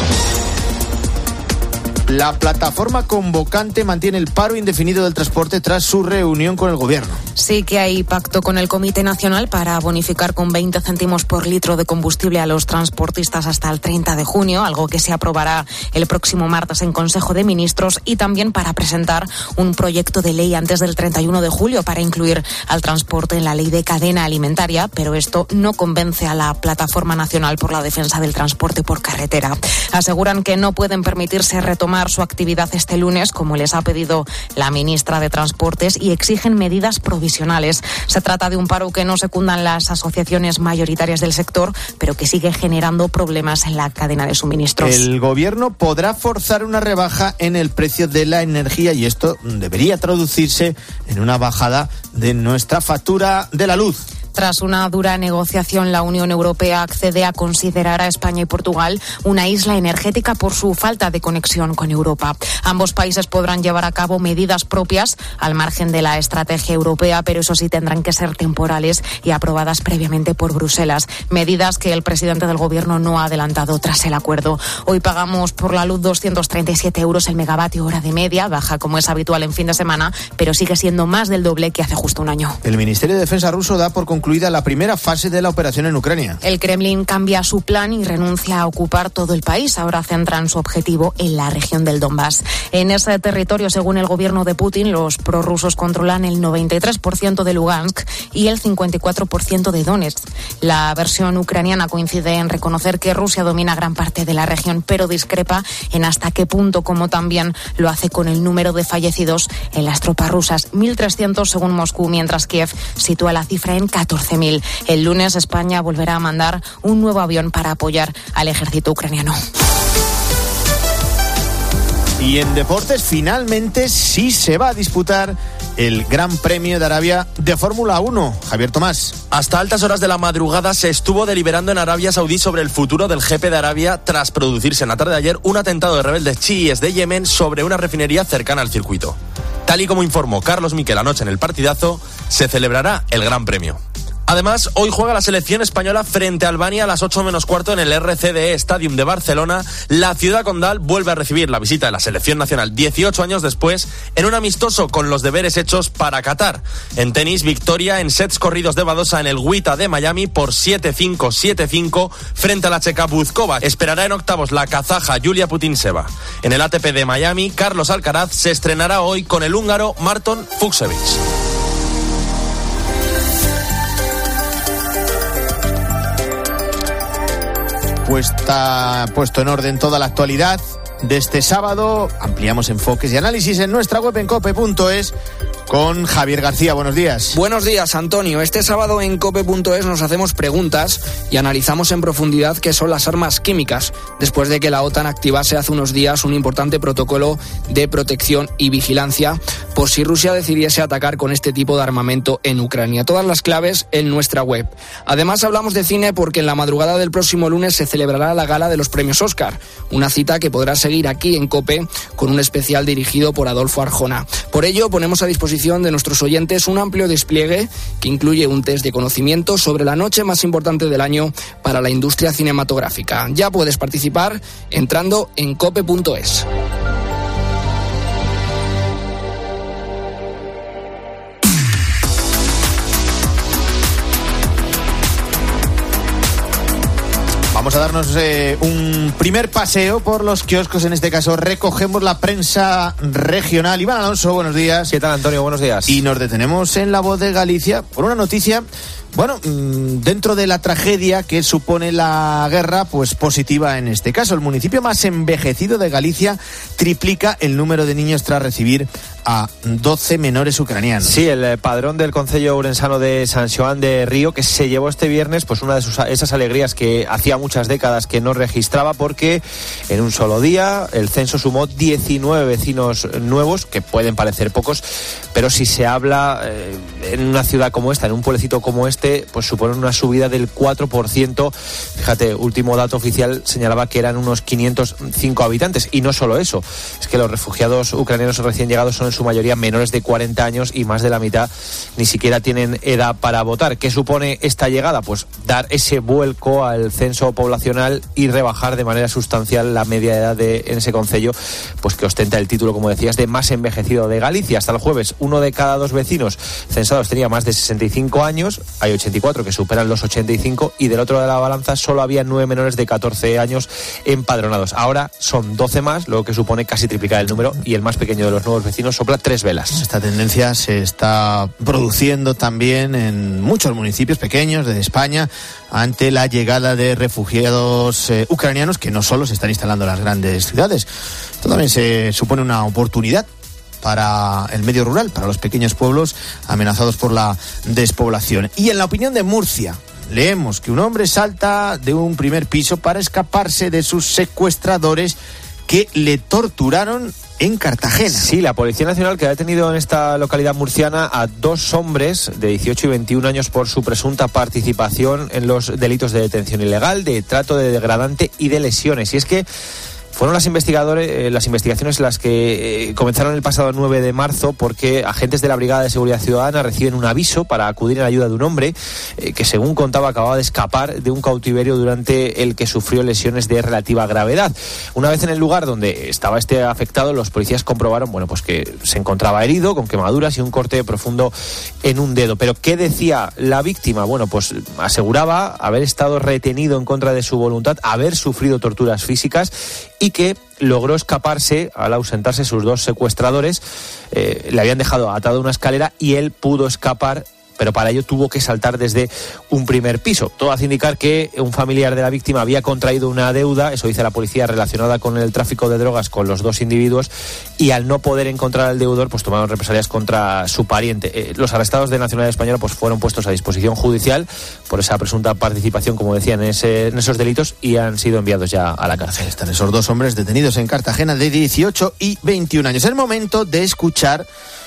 La plataforma convocante mantiene el paro indefinido del transporte tras su reunión con el gobierno. Sí que hay pacto con el Comité Nacional para bonificar con veinte céntimos por litro de combustible a los transportistas hasta el treinta de junio, algo que se aprobará el próximo martes en Consejo de Ministros, y también para presentar un proyecto de ley antes del treinta y uno de julio para incluir al transporte en la ley de cadena alimentaria, pero esto no convence a la Plataforma Nacional por la Defensa del Transporte por Carretera. Aseguran que no pueden permitirse retomar su actividad este lunes, como les ha pedido la ministra de Transportes, y exigen medidas provisionales. Se trata de un paro que no secundan las asociaciones mayoritarias del sector, pero que sigue generando problemas en la cadena de suministros. El gobierno podrá forzar una rebaja en el precio de la energía y esto debería traducirse en una bajada de nuestra factura de la luz. Tras una dura negociación, la Unión Europea accede a considerar a España y Portugal una isla energética por su falta de conexión con Europa. Ambos países podrán llevar a cabo medidas propias al margen de la estrategia europea, pero eso sí tendrán que ser temporales y aprobadas previamente por Bruselas. Medidas que el presidente del Gobierno no ha adelantado tras el acuerdo. Hoy pagamos por la luz doscientos treinta y siete euros el megavatio hora de media, baja como es habitual en fin de semana, pero sigue siendo más del doble que hace justo un año. El Ministerio de Defensa ruso da por concluida la primera fase de la operación en Ucrania. El Kremlin cambia su plan y renuncia a ocupar todo el país. Ahora centran su objetivo en la región del Donbass. En ese territorio, según el gobierno de Putin, los prorrusos controlan el noventa y tres por ciento de Lugansk y el cincuenta y cuatro por ciento de Donetsk. La versión ucraniana coincide en reconocer que Rusia domina gran parte de la región, pero discrepa en hasta qué punto, como también lo hace con el número de fallecidos en las tropas rusas, mil trescientos según Moscú, mientras Kiev sitúa la cifra en catorce mil. El lunes España volverá a mandar un nuevo avión para apoyar al ejército ucraniano. Y en deportes, finalmente sí se va a disputar el Gran Premio de Arabia de Fórmula uno. Javier Tomás. Hasta altas horas de la madrugada se estuvo deliberando en Arabia Saudí sobre el futuro del G P de Arabia tras producirse en la tarde de ayer un atentado de rebeldes chiíes de Yemen sobre una refinería cercana al circuito. Tal y como informó Carlos Miquel anoche en el partidazo, se celebrará el Gran Premio. Además, hoy juega la selección española frente a Albania a las ocho menos cuarto en el R C D E Stadium de Barcelona. La ciudad condal vuelve a recibir la visita de la selección nacional dieciocho años después en un amistoso con los deberes hechos para Qatar. En tenis, victoria en sets corridos de Badosa en el WTA de Miami por siete cinco siete cinco frente a la checa Buzkova. Esperará en octavos la kazaja Yulia Putintseva. En el A T P de Miami, Carlos Alcaraz se estrenará hoy con el húngaro Marton Fucsovics. Puesta, puesto en orden toda la actualidad de este sábado. Ampliamos enfoques y análisis en nuestra web en cope punto es con Javier García. Buenos días. Buenos días, Antonio. Este sábado en cope punto es nos hacemos preguntas y analizamos en profundidad qué son las armas químicas, después de que la OTAN activase hace unos días un importante protocolo de protección y vigilancia por si Rusia decidiese atacar con este tipo de armamento en Ucrania. Todas las claves en nuestra web. Además, hablamos de cine porque en la madrugada del próximo lunes se celebrará la gala de los premios Oscar, una cita que podrás seguir aquí en COPE con un especial dirigido por Adolfo Arjona. Por ello, ponemos a disposición de nuestros oyentes un amplio despliegue que incluye un test de conocimiento sobre la noche más importante del año para la industria cinematográfica. Ya puedes participar entrando en cope punto es. Vamos a darnos eh, un primer paseo por los kioscos. En este caso recogemos la prensa regional. Iván Alonso, buenos días. ¿Qué tal, Antonio? Buenos días. Y nos detenemos en La Voz de Galicia por una noticia, bueno, dentro de la tragedia que supone la guerra, pues positiva en este caso. El municipio más envejecido de Galicia triplica el número de niños tras recibir a doce menores ucranianos. Sí, el padrón del concello ourensano de San Xoán de Río, que se llevó este viernes pues una de sus, esas alegrías que hacía muchas décadas que no registraba, porque en un solo día el censo sumó diecinueve vecinos nuevos, que pueden parecer pocos, pero si se habla eh, en una ciudad como esta, en un pueblecito como este, pues supone una subida del cuatro por ciento. Fíjate, último dato oficial señalaba que eran unos quinientos cinco habitantes, y no solo eso, es que los refugiados ucranianos recién llegados son en su mayoría menores de cuarenta años y más de la mitad ni siquiera tienen edad para votar. ¿Qué supone esta llegada? Pues dar ese vuelco al censo poblacional y rebajar de manera sustancial la media edad de, en ese concello, pues que ostenta el título, como decías, de más envejecido de Galicia. Hasta el jueves, uno de cada dos vecinos censados tenía más de sesenta y cinco años, hay ochenta y cuatro que superan los ochenta y cinco, y del otro lado de la balanza solo había nueve menores de catorce años empadronados. Ahora son doce más, lo que supone casi triplicar el número, y el más pequeño de los nuevos vecinos sopla tres velas. Esta tendencia se está produciendo también en muchos municipios pequeños de España ante la llegada de refugiados eh, ucranianos que no solo se están instalando en las grandes ciudades. Esto también se supone una oportunidad para el medio rural, para los pequeños pueblos amenazados por la despoblación. Y en la opinión de Murcia, leemos que un hombre salta de un primer piso para escaparse de sus secuestradores que le torturaron en Cartagena. Sí, la Policía Nacional, que ha detenido en esta localidad murciana a dos hombres de dieciocho y veintiún años por su presunta participación en los delitos de detención ilegal, de trato de degradante y de lesiones. Y es que fueron las investigadores, eh, las investigaciones las que eh, comenzaron el pasado nueve de marzo porque agentes de la Brigada de Seguridad Ciudadana reciben un aviso para acudir en ayuda de un hombre eh, que, según contaba, acababa de escapar de un cautiverio durante el que sufrió lesiones de relativa gravedad. Una vez en el lugar donde estaba este afectado, los policías comprobaron, bueno, pues que se encontraba herido, con quemaduras y un corte profundo en un dedo. Pero ¿qué decía la víctima? Bueno, pues aseguraba haber estado retenido en contra de su voluntad, haber sufrido torturas físicas y que logró escaparse al ausentarse sus dos secuestradores. Eh, le habían dejado atado a una escalera y él pudo escapar, pero para ello tuvo que saltar desde un primer piso. Todo hace indicar que un familiar de la víctima había contraído una deuda, eso dice la policía, relacionada con el tráfico de drogas con los dos individuos, y al no poder encontrar al deudor, pues tomaron represalias contra su pariente. Eh, los arrestados de nacionalidad española pues fueron puestos a disposición judicial por esa presunta participación, como decían, en, ese, en esos delitos, y han sido enviados ya a la cárcel. Están esos dos hombres detenidos en Cartagena de dieciocho y veintiún años. Es el momento de escuchar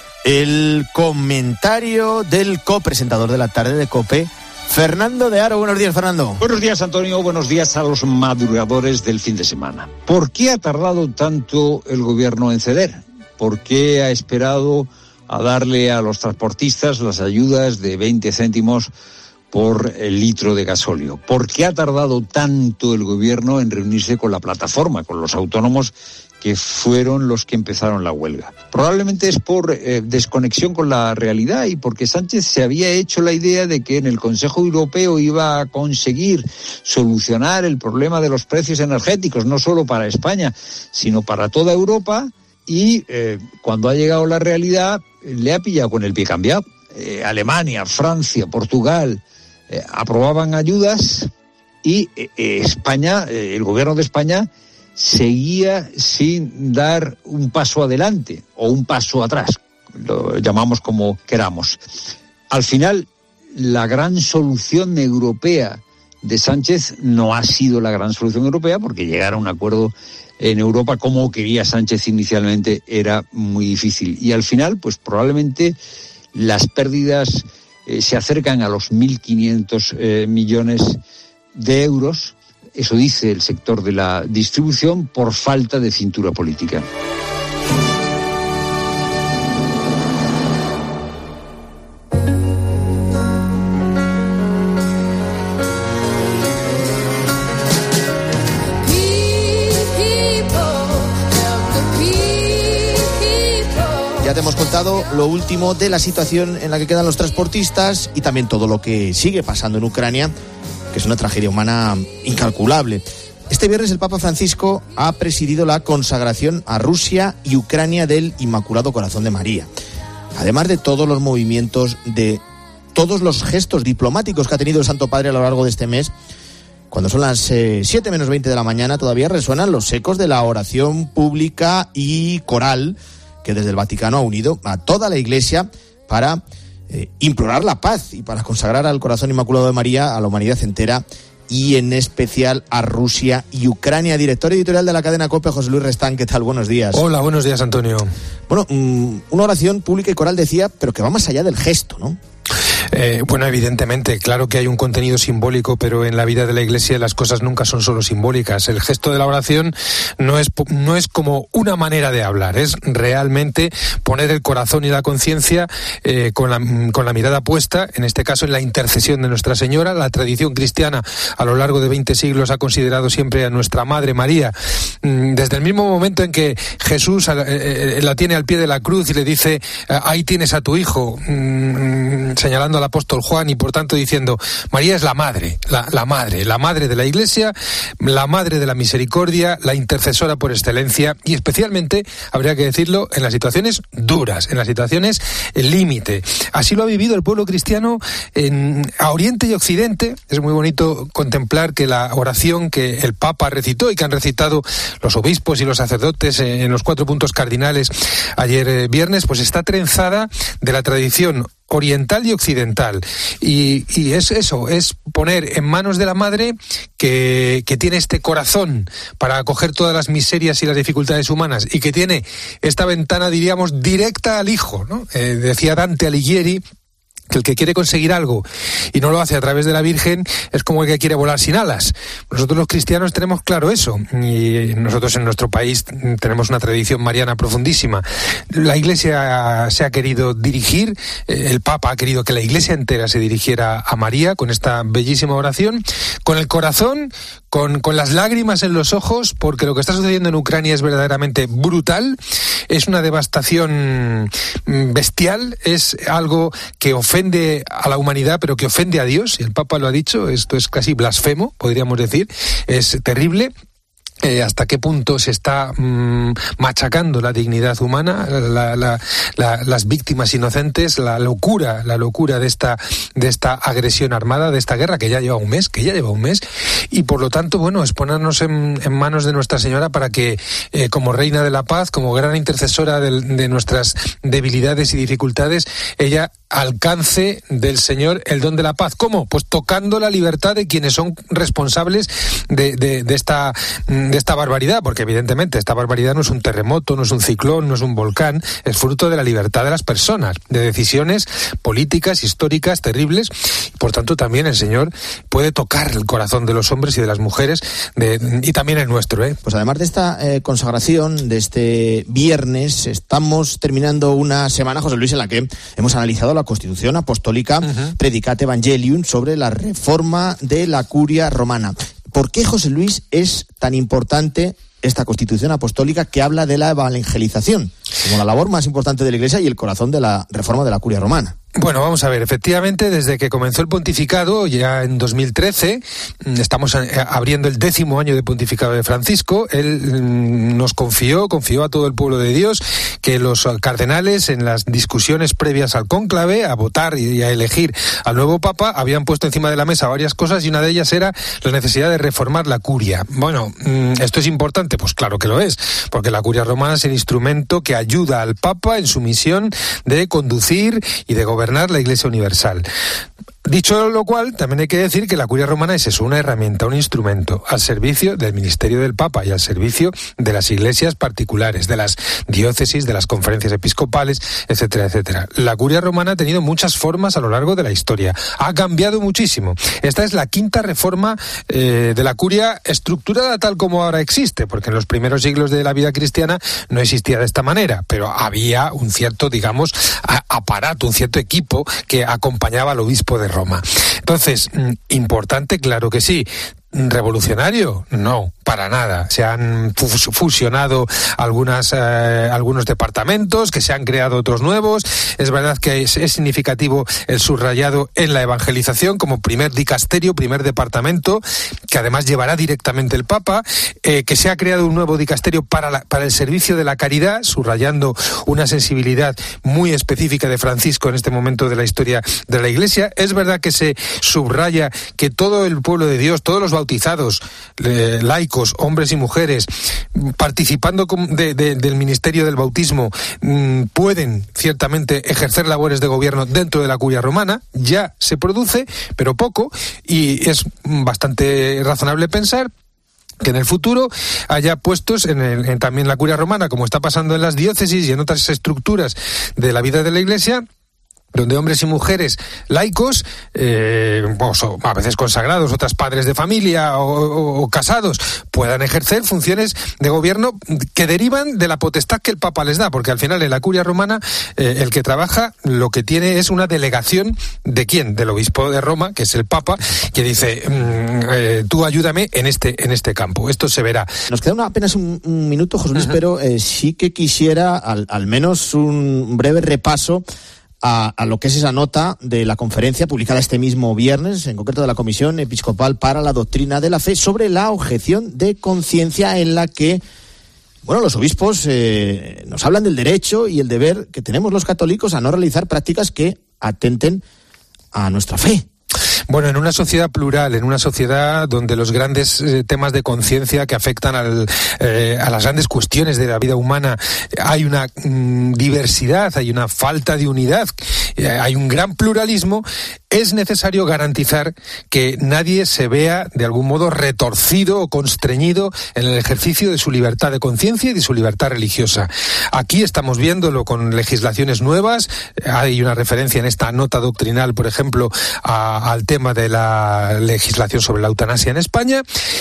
el comentario del copresentador de la tarde de COPE, Fernando de Aro. Buenos días, Fernando. Buenos días, Antonio. Buenos días a los madrugadores del fin de semana. ¿Por qué ha tardado tanto el gobierno en ceder? ¿Por qué ha esperado a darle a los transportistas las ayudas de veinte céntimos por el litro de gasóleo? ¿Por qué ha tardado tanto el gobierno en reunirse con la plataforma, con los autónomos que fueron los que empezaron la huelga? Probablemente es por eh, desconexión con la realidad y porque Sánchez se había hecho la idea de que en el Consejo Europeo iba a conseguir solucionar el problema de los precios energéticos, no solo para España, sino para toda Europa, y eh, cuando ha llegado la realidad le ha pillado con el pie cambiado. Eh, Alemania, Francia, Portugal eh, aprobaban ayudas y eh, España, eh, el gobierno de España, seguía sin dar un paso adelante o un paso atrás, lo llamamos como queramos. Al final, la gran solución europea de Sánchez no ha sido la gran solución europea, porque llegar a un acuerdo en Europa como quería Sánchez inicialmente era muy difícil. Y al final, pues probablemente las pérdidas eh, se acercan a los mil quinientos eh, millones de euros. Eso dice el sector de la distribución, por falta de cintura política. Ya te hemos contado lo último de la situación en la que quedan los transportistas y también todo lo que sigue pasando en Ucrania, que es una tragedia humana incalculable. Este viernes el Papa Francisco ha presidido la consagración a Rusia y Ucrania del Inmaculado Corazón de María. Además de todos los movimientos, de todos los gestos diplomáticos que ha tenido el Santo Padre a lo largo de este mes, cuando son las eh, siete menos veinte de la mañana todavía resuenan los ecos de la oración pública y coral que desde el Vaticano ha unido a toda la Iglesia para Eh, implorar la paz y para consagrar al Corazón Inmaculado de María a la humanidad entera y en especial a Rusia y Ucrania. Director editorial de la cadena COPE, José Luis Restán, ¿qué tal? Buenos días. Hola, buenos días, Antonio. Bueno, mmm, una oración pública y coral, decía, pero que va más allá del gesto, ¿no? Eh, bueno, evidentemente, claro que hay un contenido simbólico, pero en la vida de la Iglesia las cosas nunca son solo simbólicas. El gesto de la oración no es, no es como una manera de hablar, es realmente poner el corazón y la conciencia eh, con, la, con la mirada puesta, en este caso en la intercesión de Nuestra Señora. La tradición cristiana a lo largo de veinte siglos ha considerado siempre a nuestra Madre María, desde el mismo momento en que Jesús eh, la tiene al pie de la cruz y le dice, ahí tienes a tu hijo, mmm, señalando al apóstol Juan, y por tanto diciendo, María es la madre, la, la madre, la madre de la Iglesia, la madre de la misericordia, la intercesora por excelencia, y especialmente, habría que decirlo, en las situaciones duras, en las situaciones límite. Así lo ha vivido el pueblo cristiano en, a Oriente y Occidente. Es muy bonito contemplar que la oración que el Papa recitó y que han recitado los obispos y los sacerdotes en los cuatro puntos cardinales ayer eh, viernes, pues está trenzada de la tradición oriental y occidental. Y, y es eso, es poner en manos de la madre que, que tiene este corazón para acoger todas las miserias y las dificultades humanas y que tiene esta ventana, diríamos, directa al hijo, ¿no? Eh, decía Dante Alighieri que el que quiere conseguir algo y no lo hace a través de la Virgen es como el que quiere volar sin alas. Nosotros los cristianos tenemos claro eso, y nosotros en nuestro país tenemos una tradición mariana profundísima. La Iglesia se ha querido dirigir, el Papa ha querido que la Iglesia entera se dirigiera a María con esta bellísima oración, con el corazón, con, con las lágrimas en los ojos, porque lo que está sucediendo en Ucrania es verdaderamente brutal, es una devastación bestial, es algo que ofende ofende a la humanidad, pero que ofende a Dios, y el Papa lo ha dicho, esto es casi blasfemo, podríamos decir, es terrible. Eh, hasta qué punto se está mmm, machacando la dignidad humana, la, la, la, las víctimas inocentes, la locura, la locura de esta, de esta agresión armada, de esta guerra que ya lleva un mes, que ya lleva un mes, y por lo tanto, bueno, es ponernos en, en manos de Nuestra Señora para que, eh, como Reina de la Paz, como gran intercesora de, de nuestras debilidades y dificultades, ella alcance del Señor el don de la paz. ¿Cómo? Pues tocando la libertad de quienes son responsables de, de, de esta de esta barbaridad, porque evidentemente esta barbaridad no es un terremoto, no es un ciclón, no es un volcán, es fruto de la libertad de las personas, de decisiones políticas, históricas, terribles. Por tanto, también el Señor puede tocar el corazón de los hombres y de las mujeres, de, y también el nuestro, ¿eh? Pues además de esta eh, consagración de este viernes, estamos terminando una semana, José Luis, en la que hemos analizado la Constitución Apostólica uh-huh. Predicate Evangelium sobre la reforma de la Curia Romana. ¿Por qué, José Luis, es tan importante esta Constitución Apostólica que habla de la evangelización como la labor más importante de la Iglesia y el corazón de la reforma de la Curia Romana? Bueno, vamos a ver, efectivamente, desde que comenzó el pontificado, ya en dos mil trece, estamos abriendo el décimo año de pontificado de Francisco. Él nos confió, confió a todo el pueblo de Dios que los cardenales, en las discusiones previas al cónclave, a votar y a elegir al nuevo papa, habían puesto encima de la mesa varias cosas y una de ellas era la necesidad de reformar la curia. Bueno, ¿esto es importante? Pues claro que lo es, porque la Curia Romana es el instrumento que ayuda al papa en su misión de conducir y de gobernar la Iglesia Universal. Dicho lo cual, también hay que decir que la Curia Romana es eso, una herramienta, un instrumento al servicio del ministerio del Papa y al servicio de las iglesias particulares, de las diócesis, de las conferencias episcopales, etcétera, etcétera. La Curia Romana ha tenido muchas formas a lo largo de la historia. Ha cambiado muchísimo. Esta es la quinta reforma eh, de la Curia estructurada tal como ahora existe, porque en los primeros siglos de la vida cristiana no existía de esta manera, pero había un cierto, digamos, aparato, un cierto equipo que acompañaba al obispo de Roma. Entonces, importante, claro que sí. ¿Revolucionario? No, para nada. Se han fusionado algunas, eh, algunos departamentos, que se han creado otros nuevos. Es verdad que es, es significativo el subrayado en la evangelización como primer dicasterio, primer departamento, que además llevará directamente el Papa, eh, que se ha creado un nuevo dicasterio para, la, para el servicio de la caridad, subrayando una sensibilidad muy específica de Francisco en este momento de la historia de la Iglesia. Es verdad que se subraya que todo el pueblo de Dios, todos los bautizados, eh, laicos, hombres y mujeres, participando de, de, del ministerio del bautismo, mmm, pueden ciertamente ejercer labores de gobierno dentro de la Curia Romana. Ya se produce, pero poco, y es bastante razonable pensar que en el futuro haya puestos en, el, en también la Curia Romana, como está pasando en las diócesis y en otras estructuras de la vida de la Iglesia, donde hombres y mujeres laicos, eh, pues, a veces consagrados, otras padres de familia o, o, o casados, puedan ejercer funciones de gobierno que derivan de la potestad que el Papa les da, porque al final en la Curia Romana eh, el que trabaja lo que tiene es una delegación de ¿quién? Del obispo de Roma, que es el Papa, que dice mmm, eh, tú ayúdame en este en este campo. Esto se verá. Nos queda una, apenas un, un minuto, José Luis, uh-huh. pero eh, sí que quisiera al, al menos un breve repaso A, a lo que es esa nota de la conferencia publicada este mismo viernes, en concreto de la Comisión Episcopal para la Doctrina de la Fe, sobre la objeción de conciencia, en la que, bueno, los obispos eh, nos hablan del derecho y el deber que tenemos los católicos a no realizar prácticas que atenten a nuestra fe. Bueno, en una sociedad plural, en una sociedad donde los grandes eh, temas de conciencia que afectan al, eh, a las grandes cuestiones de la vida humana, hay una mm, diversidad, hay una falta de unidad, eh, hay un gran pluralismo, es necesario garantizar que nadie se vea de algún modo retorcido o constreñido en el ejercicio de su libertad de conciencia y de su libertad religiosa. Aquí estamos viéndolo con legislaciones nuevas, hay una referencia en esta nota doctrinal, por ejemplo, a, al tema de la legislación sobre la eutanasia en España,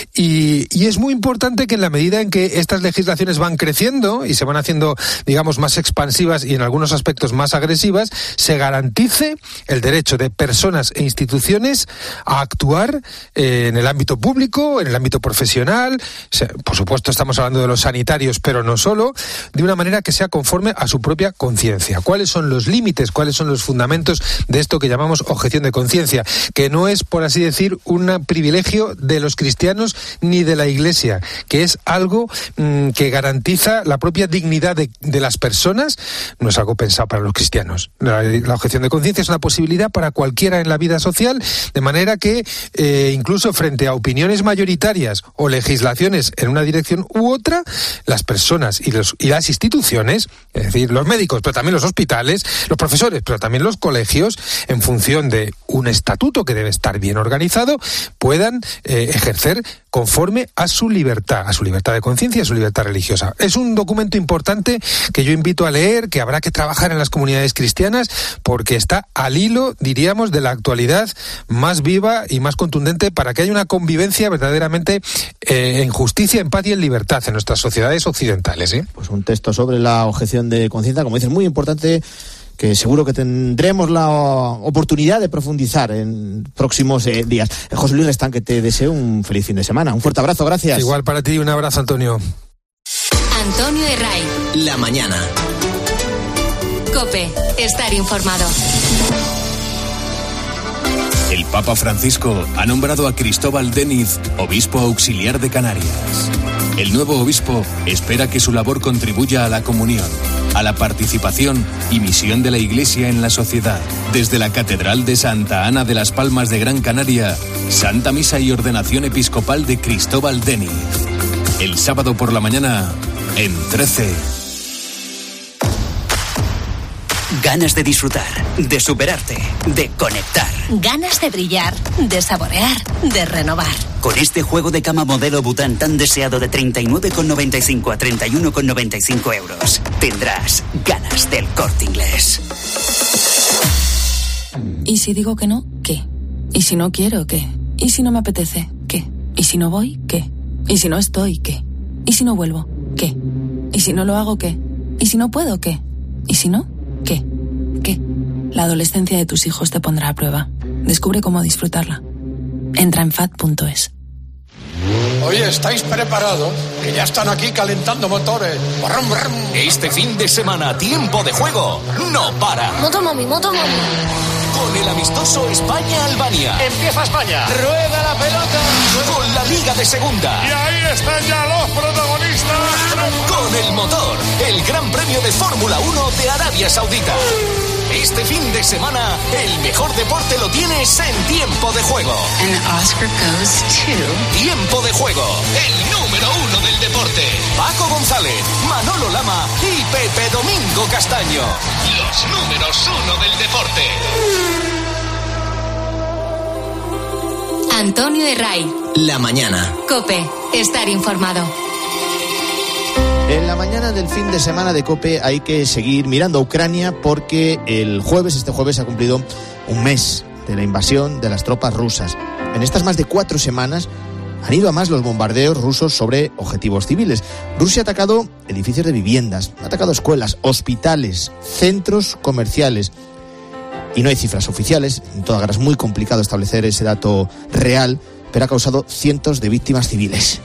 y, y es muy importante que en la medida en que estas legislaciones van creciendo y se van haciendo, digamos, más expansivas y en algunos aspectos más agresivas, se garantice el derecho de personas e instituciones a actuar eh, en el ámbito público, en el ámbito profesional, se, por supuesto estamos hablando de los sanitarios, pero no solo, de una manera que sea conforme a su propia conciencia. ¿Cuáles son los límites, cuáles son los fundamentos de esto que llamamos objeción de conciencia? Que no es, por así decir, un privilegio de los cristianos ni de la Iglesia, que es algo mmm, que garantiza la propia dignidad de, de las personas, no es algo pensado para los cristianos. La, la objeción de conciencia es una posibilidad para cualquiera en la vida social, de manera que eh, incluso frente a opiniones mayoritarias o legislaciones en una dirección u otra, las personas y, los, y las instituciones, es decir, los médicos, pero también los hospitales, los profesores, pero también los colegios, en función de un estatuto que debe estar bien organizado, puedan eh, ejercer conforme a su libertad, a su libertad de conciencia y a su libertad religiosa. Es un documento importante que yo invito a leer, que habrá que trabajar en las comunidades cristianas, porque está al hilo, diríamos, de la actualidad más viva y más contundente para que haya una convivencia verdaderamente eh, en justicia, en paz y en libertad en nuestras sociedades occidentales. ¿eh? Pues un texto sobre la objeción de conciencia, como dices, muy importante, que seguro que tendremos la oportunidad de profundizar en próximos eh, días. José Luis Restán, que te deseo un feliz fin de semana. Un fuerte abrazo, gracias. Igual para ti, un abrazo, Antonio. Antonio Herray. La mañana. COPE, estar informado. El Papa Francisco ha nombrado a Cristóbal Deniz obispo auxiliar de Canarias. El nuevo obispo espera que su labor contribuya a la comunión, a la participación y misión de la Iglesia en la sociedad. Desde la Catedral de Santa Ana de las Palmas de Gran Canaria, Santa Misa y Ordenación Episcopal de Cristóbal Deniz. El sábado por la mañana, en trece. Ganas de disfrutar, de superarte, de conectar. Ganas de brillar, de saborear, de renovar. Con este juego de cama modelo Bután tan deseado de treinta y nueve con noventa y cinco a treinta y uno con noventa y cinco euros, tendrás ganas del Corte Inglés. ¿Y si digo que no? ¿Qué? ¿Y si no quiero? ¿Qué? ¿Y si no me apetece? ¿Qué? ¿Y si no voy? ¿Qué? ¿Y si no estoy? ¿Qué? ¿Y si no vuelvo? ¿Qué? ¿Y si no lo hago? ¿Qué? ¿Y si no puedo? ¿Qué? ¿Y si no? ¿Qué? ¿Qué? La adolescencia de tus hijos te pondrá a prueba. Descubre cómo disfrutarla. Entra en fat punto es. Oye, ¿estáis preparados? Que ya están aquí calentando motores. Brum, brum. Este fin de semana, Tiempo de Juego no para. Motomami, motomami. Con el amistoso España-Albania. Empieza España. Rueda la pelota. Con la Liga de Segunda. Y ahí están ya los protagonistas. Con el motor. El Gran Premio de Fórmula uno de Arabia Saudita. Este fin de semana, el mejor deporte lo tienes en Tiempo de Juego. And Oscar goes to... Tiempo de Juego, el número uno del deporte. Paco González, Manolo Lama y Pepe Domingo Castaño. Los números uno del deporte. Antonio Herray. La mañana. COPE, estar informado. En la mañana del fin de semana de COPE hay que seguir mirando a Ucrania porque el jueves, este jueves, se ha cumplido un mes de la invasión de las tropas rusas. En estas más de cuatro semanas han ido a más los bombardeos rusos sobre objetivos civiles. Rusia ha atacado edificios de viviendas, ha atacado escuelas, hospitales, centros comerciales. Y no hay cifras oficiales, en toda guerra es muy complicado establecer ese dato real, pero ha causado cientos de víctimas civiles.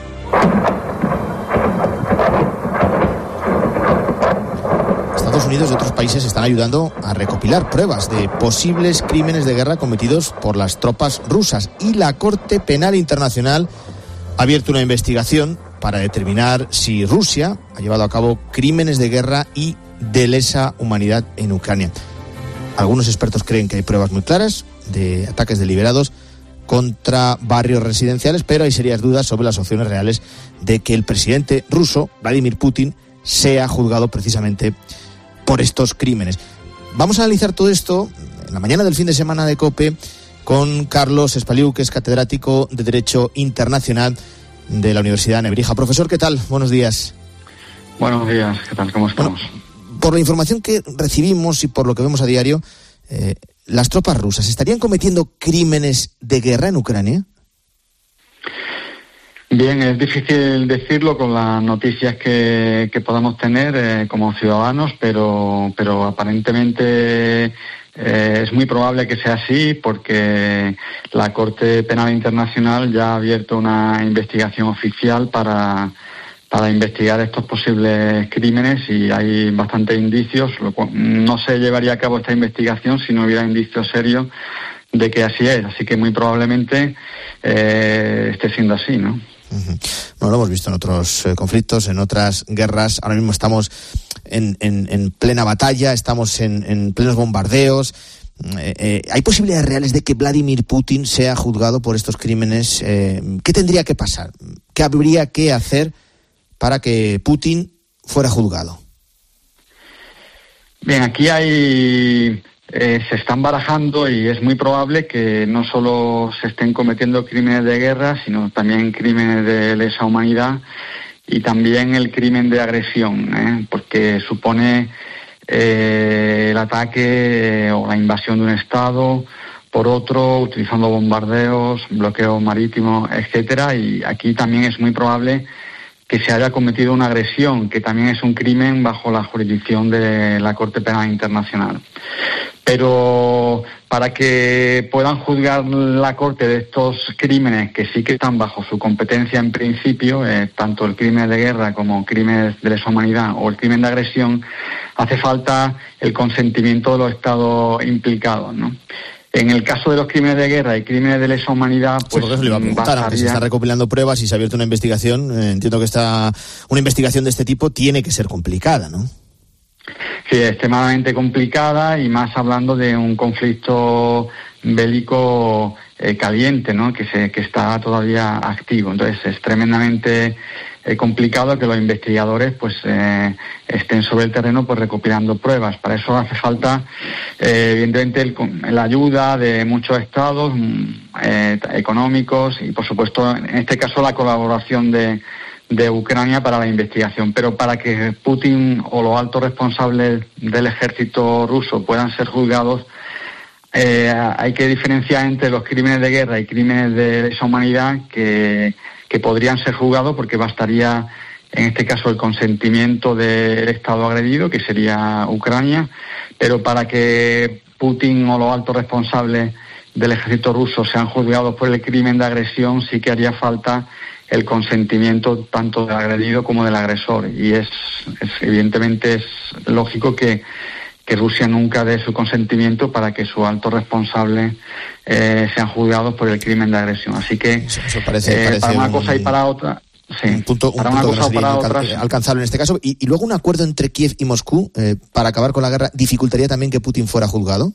Estados Unidos y otros países están ayudando a recopilar pruebas de posibles crímenes de guerra cometidos por las tropas rusas, y la Corte Penal Internacional ha abierto una investigación para determinar si Rusia ha llevado a cabo crímenes de guerra y de lesa humanidad en Ucrania. Algunos expertos creen que hay pruebas muy claras de ataques deliberados contra barrios residenciales, pero hay serias dudas sobre las opciones reales de que el presidente ruso, Vladimir Putin, sea juzgado precisamente por estos crímenes. Vamos a analizar todo esto en la mañana del fin de semana de COPE con Carlos Espaliu, que es catedrático de Derecho Internacional de la Universidad de Nebrija. Profesor, ¿qué tal? Buenos días. Buenos días, ¿qué tal? ¿Cómo estamos? Bueno, por la información que recibimos y por lo que vemos a diario, eh, ¿las tropas rusas estarían cometiendo crímenes de guerra en Ucrania? Bien, es difícil decirlo con las noticias que, que podamos tener eh, como ciudadanos, pero, pero aparentemente eh, es muy probable que sea así, porque la Corte Penal Internacional ya ha abierto una investigación oficial para, para investigar estos posibles crímenes, y hay bastantes indicios. Lo cual no se llevaría a cabo esta investigación si no hubiera indicios serios de que así es, así que muy probablemente eh, esté siendo así, ¿no? Uh-huh. Bueno, lo hemos visto en otros eh, conflictos, en otras guerras. Ahora mismo estamos en, en, en plena batalla, estamos en, en plenos bombardeos. Eh, eh, ¿Hay posibilidades reales de que Vladimir Putin sea juzgado por estos crímenes? Eh, ¿Qué tendría que pasar? ¿Qué habría que hacer para que Putin fuera juzgado? Bien, aquí hay... Eh, se están barajando, y es muy probable que no solo se estén cometiendo crímenes de guerra, sino también crímenes de lesa humanidad y también el crimen de agresión, ¿eh? porque supone eh, el ataque eh, o la invasión de un Estado por otro, utilizando bombardeos, bloqueos marítimos, etcétera, y aquí también es muy probable que se haya cometido una agresión, que también es un crimen bajo la jurisdicción de la Corte Penal Internacional. Pero para que puedan juzgar la Corte de estos crímenes, que sí que están bajo su competencia en principio, eh, tanto el crimen de guerra como crímenes de lesa humanidad o el crimen de agresión, hace falta el consentimiento de los Estados implicados, ¿no? En el caso de los crímenes de guerra y crímenes de lesa humanidad, pues... Sí, eso le iba a preguntar, bastaría... aunque se está recopilando pruebas y se ha abierto una investigación, eh, entiendo que esta, una investigación de este tipo tiene que ser complicada, ¿no? Sí, extremadamente complicada, y más hablando de un conflicto bélico eh, caliente, ¿no? Que, se, que está todavía activo. Entonces es tremendamente eh, complicado que los investigadores pues eh, estén sobre el terreno pues recopilando pruebas. Para eso hace falta eh, evidentemente el, la ayuda de muchos estados eh, económicos, y por supuesto en este caso la colaboración de de Ucrania para la investigación. Pero para que Putin o los altos responsables del ejército ruso puedan ser juzgados, eh, hay que diferenciar entre los crímenes de guerra y crímenes de lesa humanidad que, que podrían ser juzgados, porque bastaría en este caso el consentimiento del Estado agredido, que sería Ucrania, pero para que Putin o los altos responsables del ejército ruso sean juzgados por el crimen de agresión, sí que haría falta el consentimiento tanto del agredido como del agresor, y es, es evidentemente es lógico que, que Rusia nunca dé su consentimiento para que sus altos responsables eh, sean juzgados por el crimen de agresión. Así que eso, eso parece, eh, parece para una un, cosa y para otra, sí, un punto, un para punto una cosa que no o para sería otra, alcan- alcanzable en este caso. Y, y luego un acuerdo entre Kiev y Moscú eh, para acabar con la guerra, ¿dificultaría también que Putin fuera juzgado?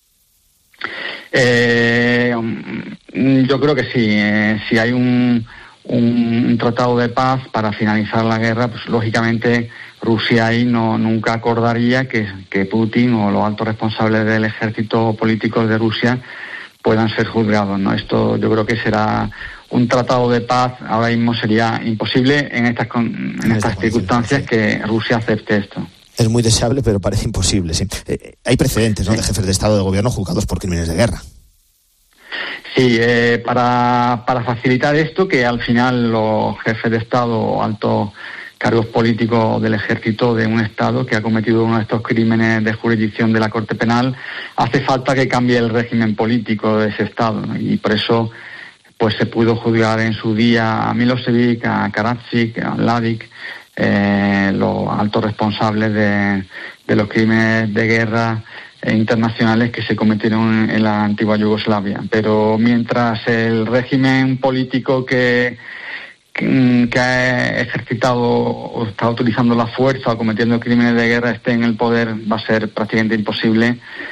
Eh, yo creo que sí. Eh, si hay un Un, un tratado de paz para finalizar la guerra, pues lógicamente Rusia ahí no nunca acordaría que, que Putin o los altos responsables del ejército político de Rusia puedan ser juzgados, ¿no? Esto yo creo que será un tratado de paz. Ahora mismo sería imposible en estas en, en estas circunstancias que Rusia acepte esto. Es muy deseable, pero parece imposible, sí. Eh, hay precedentes, ¿no?, de jefes de Estado o de gobierno juzgados por crímenes de guerra. Sí, eh, para, para facilitar esto, que al final los jefes de Estado o altos cargos políticos del ejército de un Estado que ha cometido uno de estos crímenes de jurisdicción de la Corte Penal, hace falta que cambie el régimen político de ese Estado, ¿no? Y por eso pues se pudo juzgar en su día a Milosevic, a Karadzic, a Mladic, eh, los altos responsables de, de los crímenes de guerra internacionales que se cometieron en la antigua Yugoslavia. Pero mientras el régimen político que, que, que ha ejercitado o está utilizando la fuerza o cometiendo crímenes de guerra esté en el poder, va a ser prácticamente imposible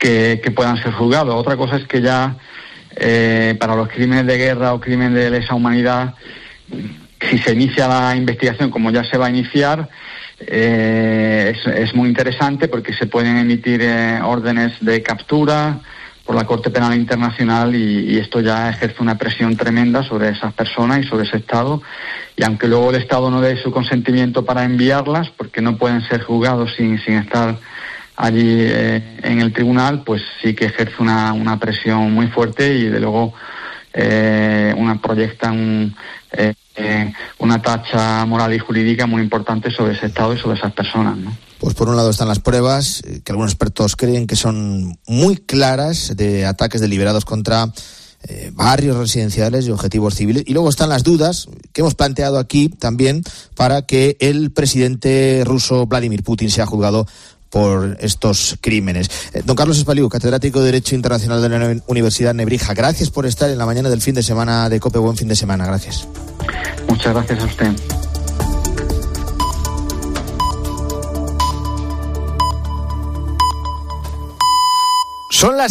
que, que puedan ser juzgados. Otra cosa es que ya eh, para los crímenes de guerra o crímenes de lesa humanidad, si se inicia la investigación como ya se va a iniciar, eh, es, es muy interesante porque se pueden emitir eh, órdenes de captura por la Corte Penal Internacional y, y esto ya ejerce una presión tremenda sobre esas personas y sobre ese Estado, y aunque luego el Estado no dé su consentimiento para enviarlas porque no pueden ser juzgados sin, sin estar allí eh, en el tribunal, pues sí que ejerce una, una presión muy fuerte y de luego eh, una proyecta un, eh, eh, una tacha moral y jurídica muy importante sobre ese Estado y sobre esas personas, ¿no? Pues por un lado están las pruebas, eh, que algunos expertos creen que son muy claras, de ataques deliberados contra eh, barrios residenciales y objetivos civiles. Y luego están las dudas que hemos planteado aquí también para que el presidente ruso Vladimir Putin sea juzgado por estos crímenes. Eh, don Carlos Espaliu, catedrático de Derecho Internacional de la Universidad Nebrija, gracias por estar en la mañana del fin de semana de COPE. Buen fin de semana, gracias. Muchas gracias a usted. Son las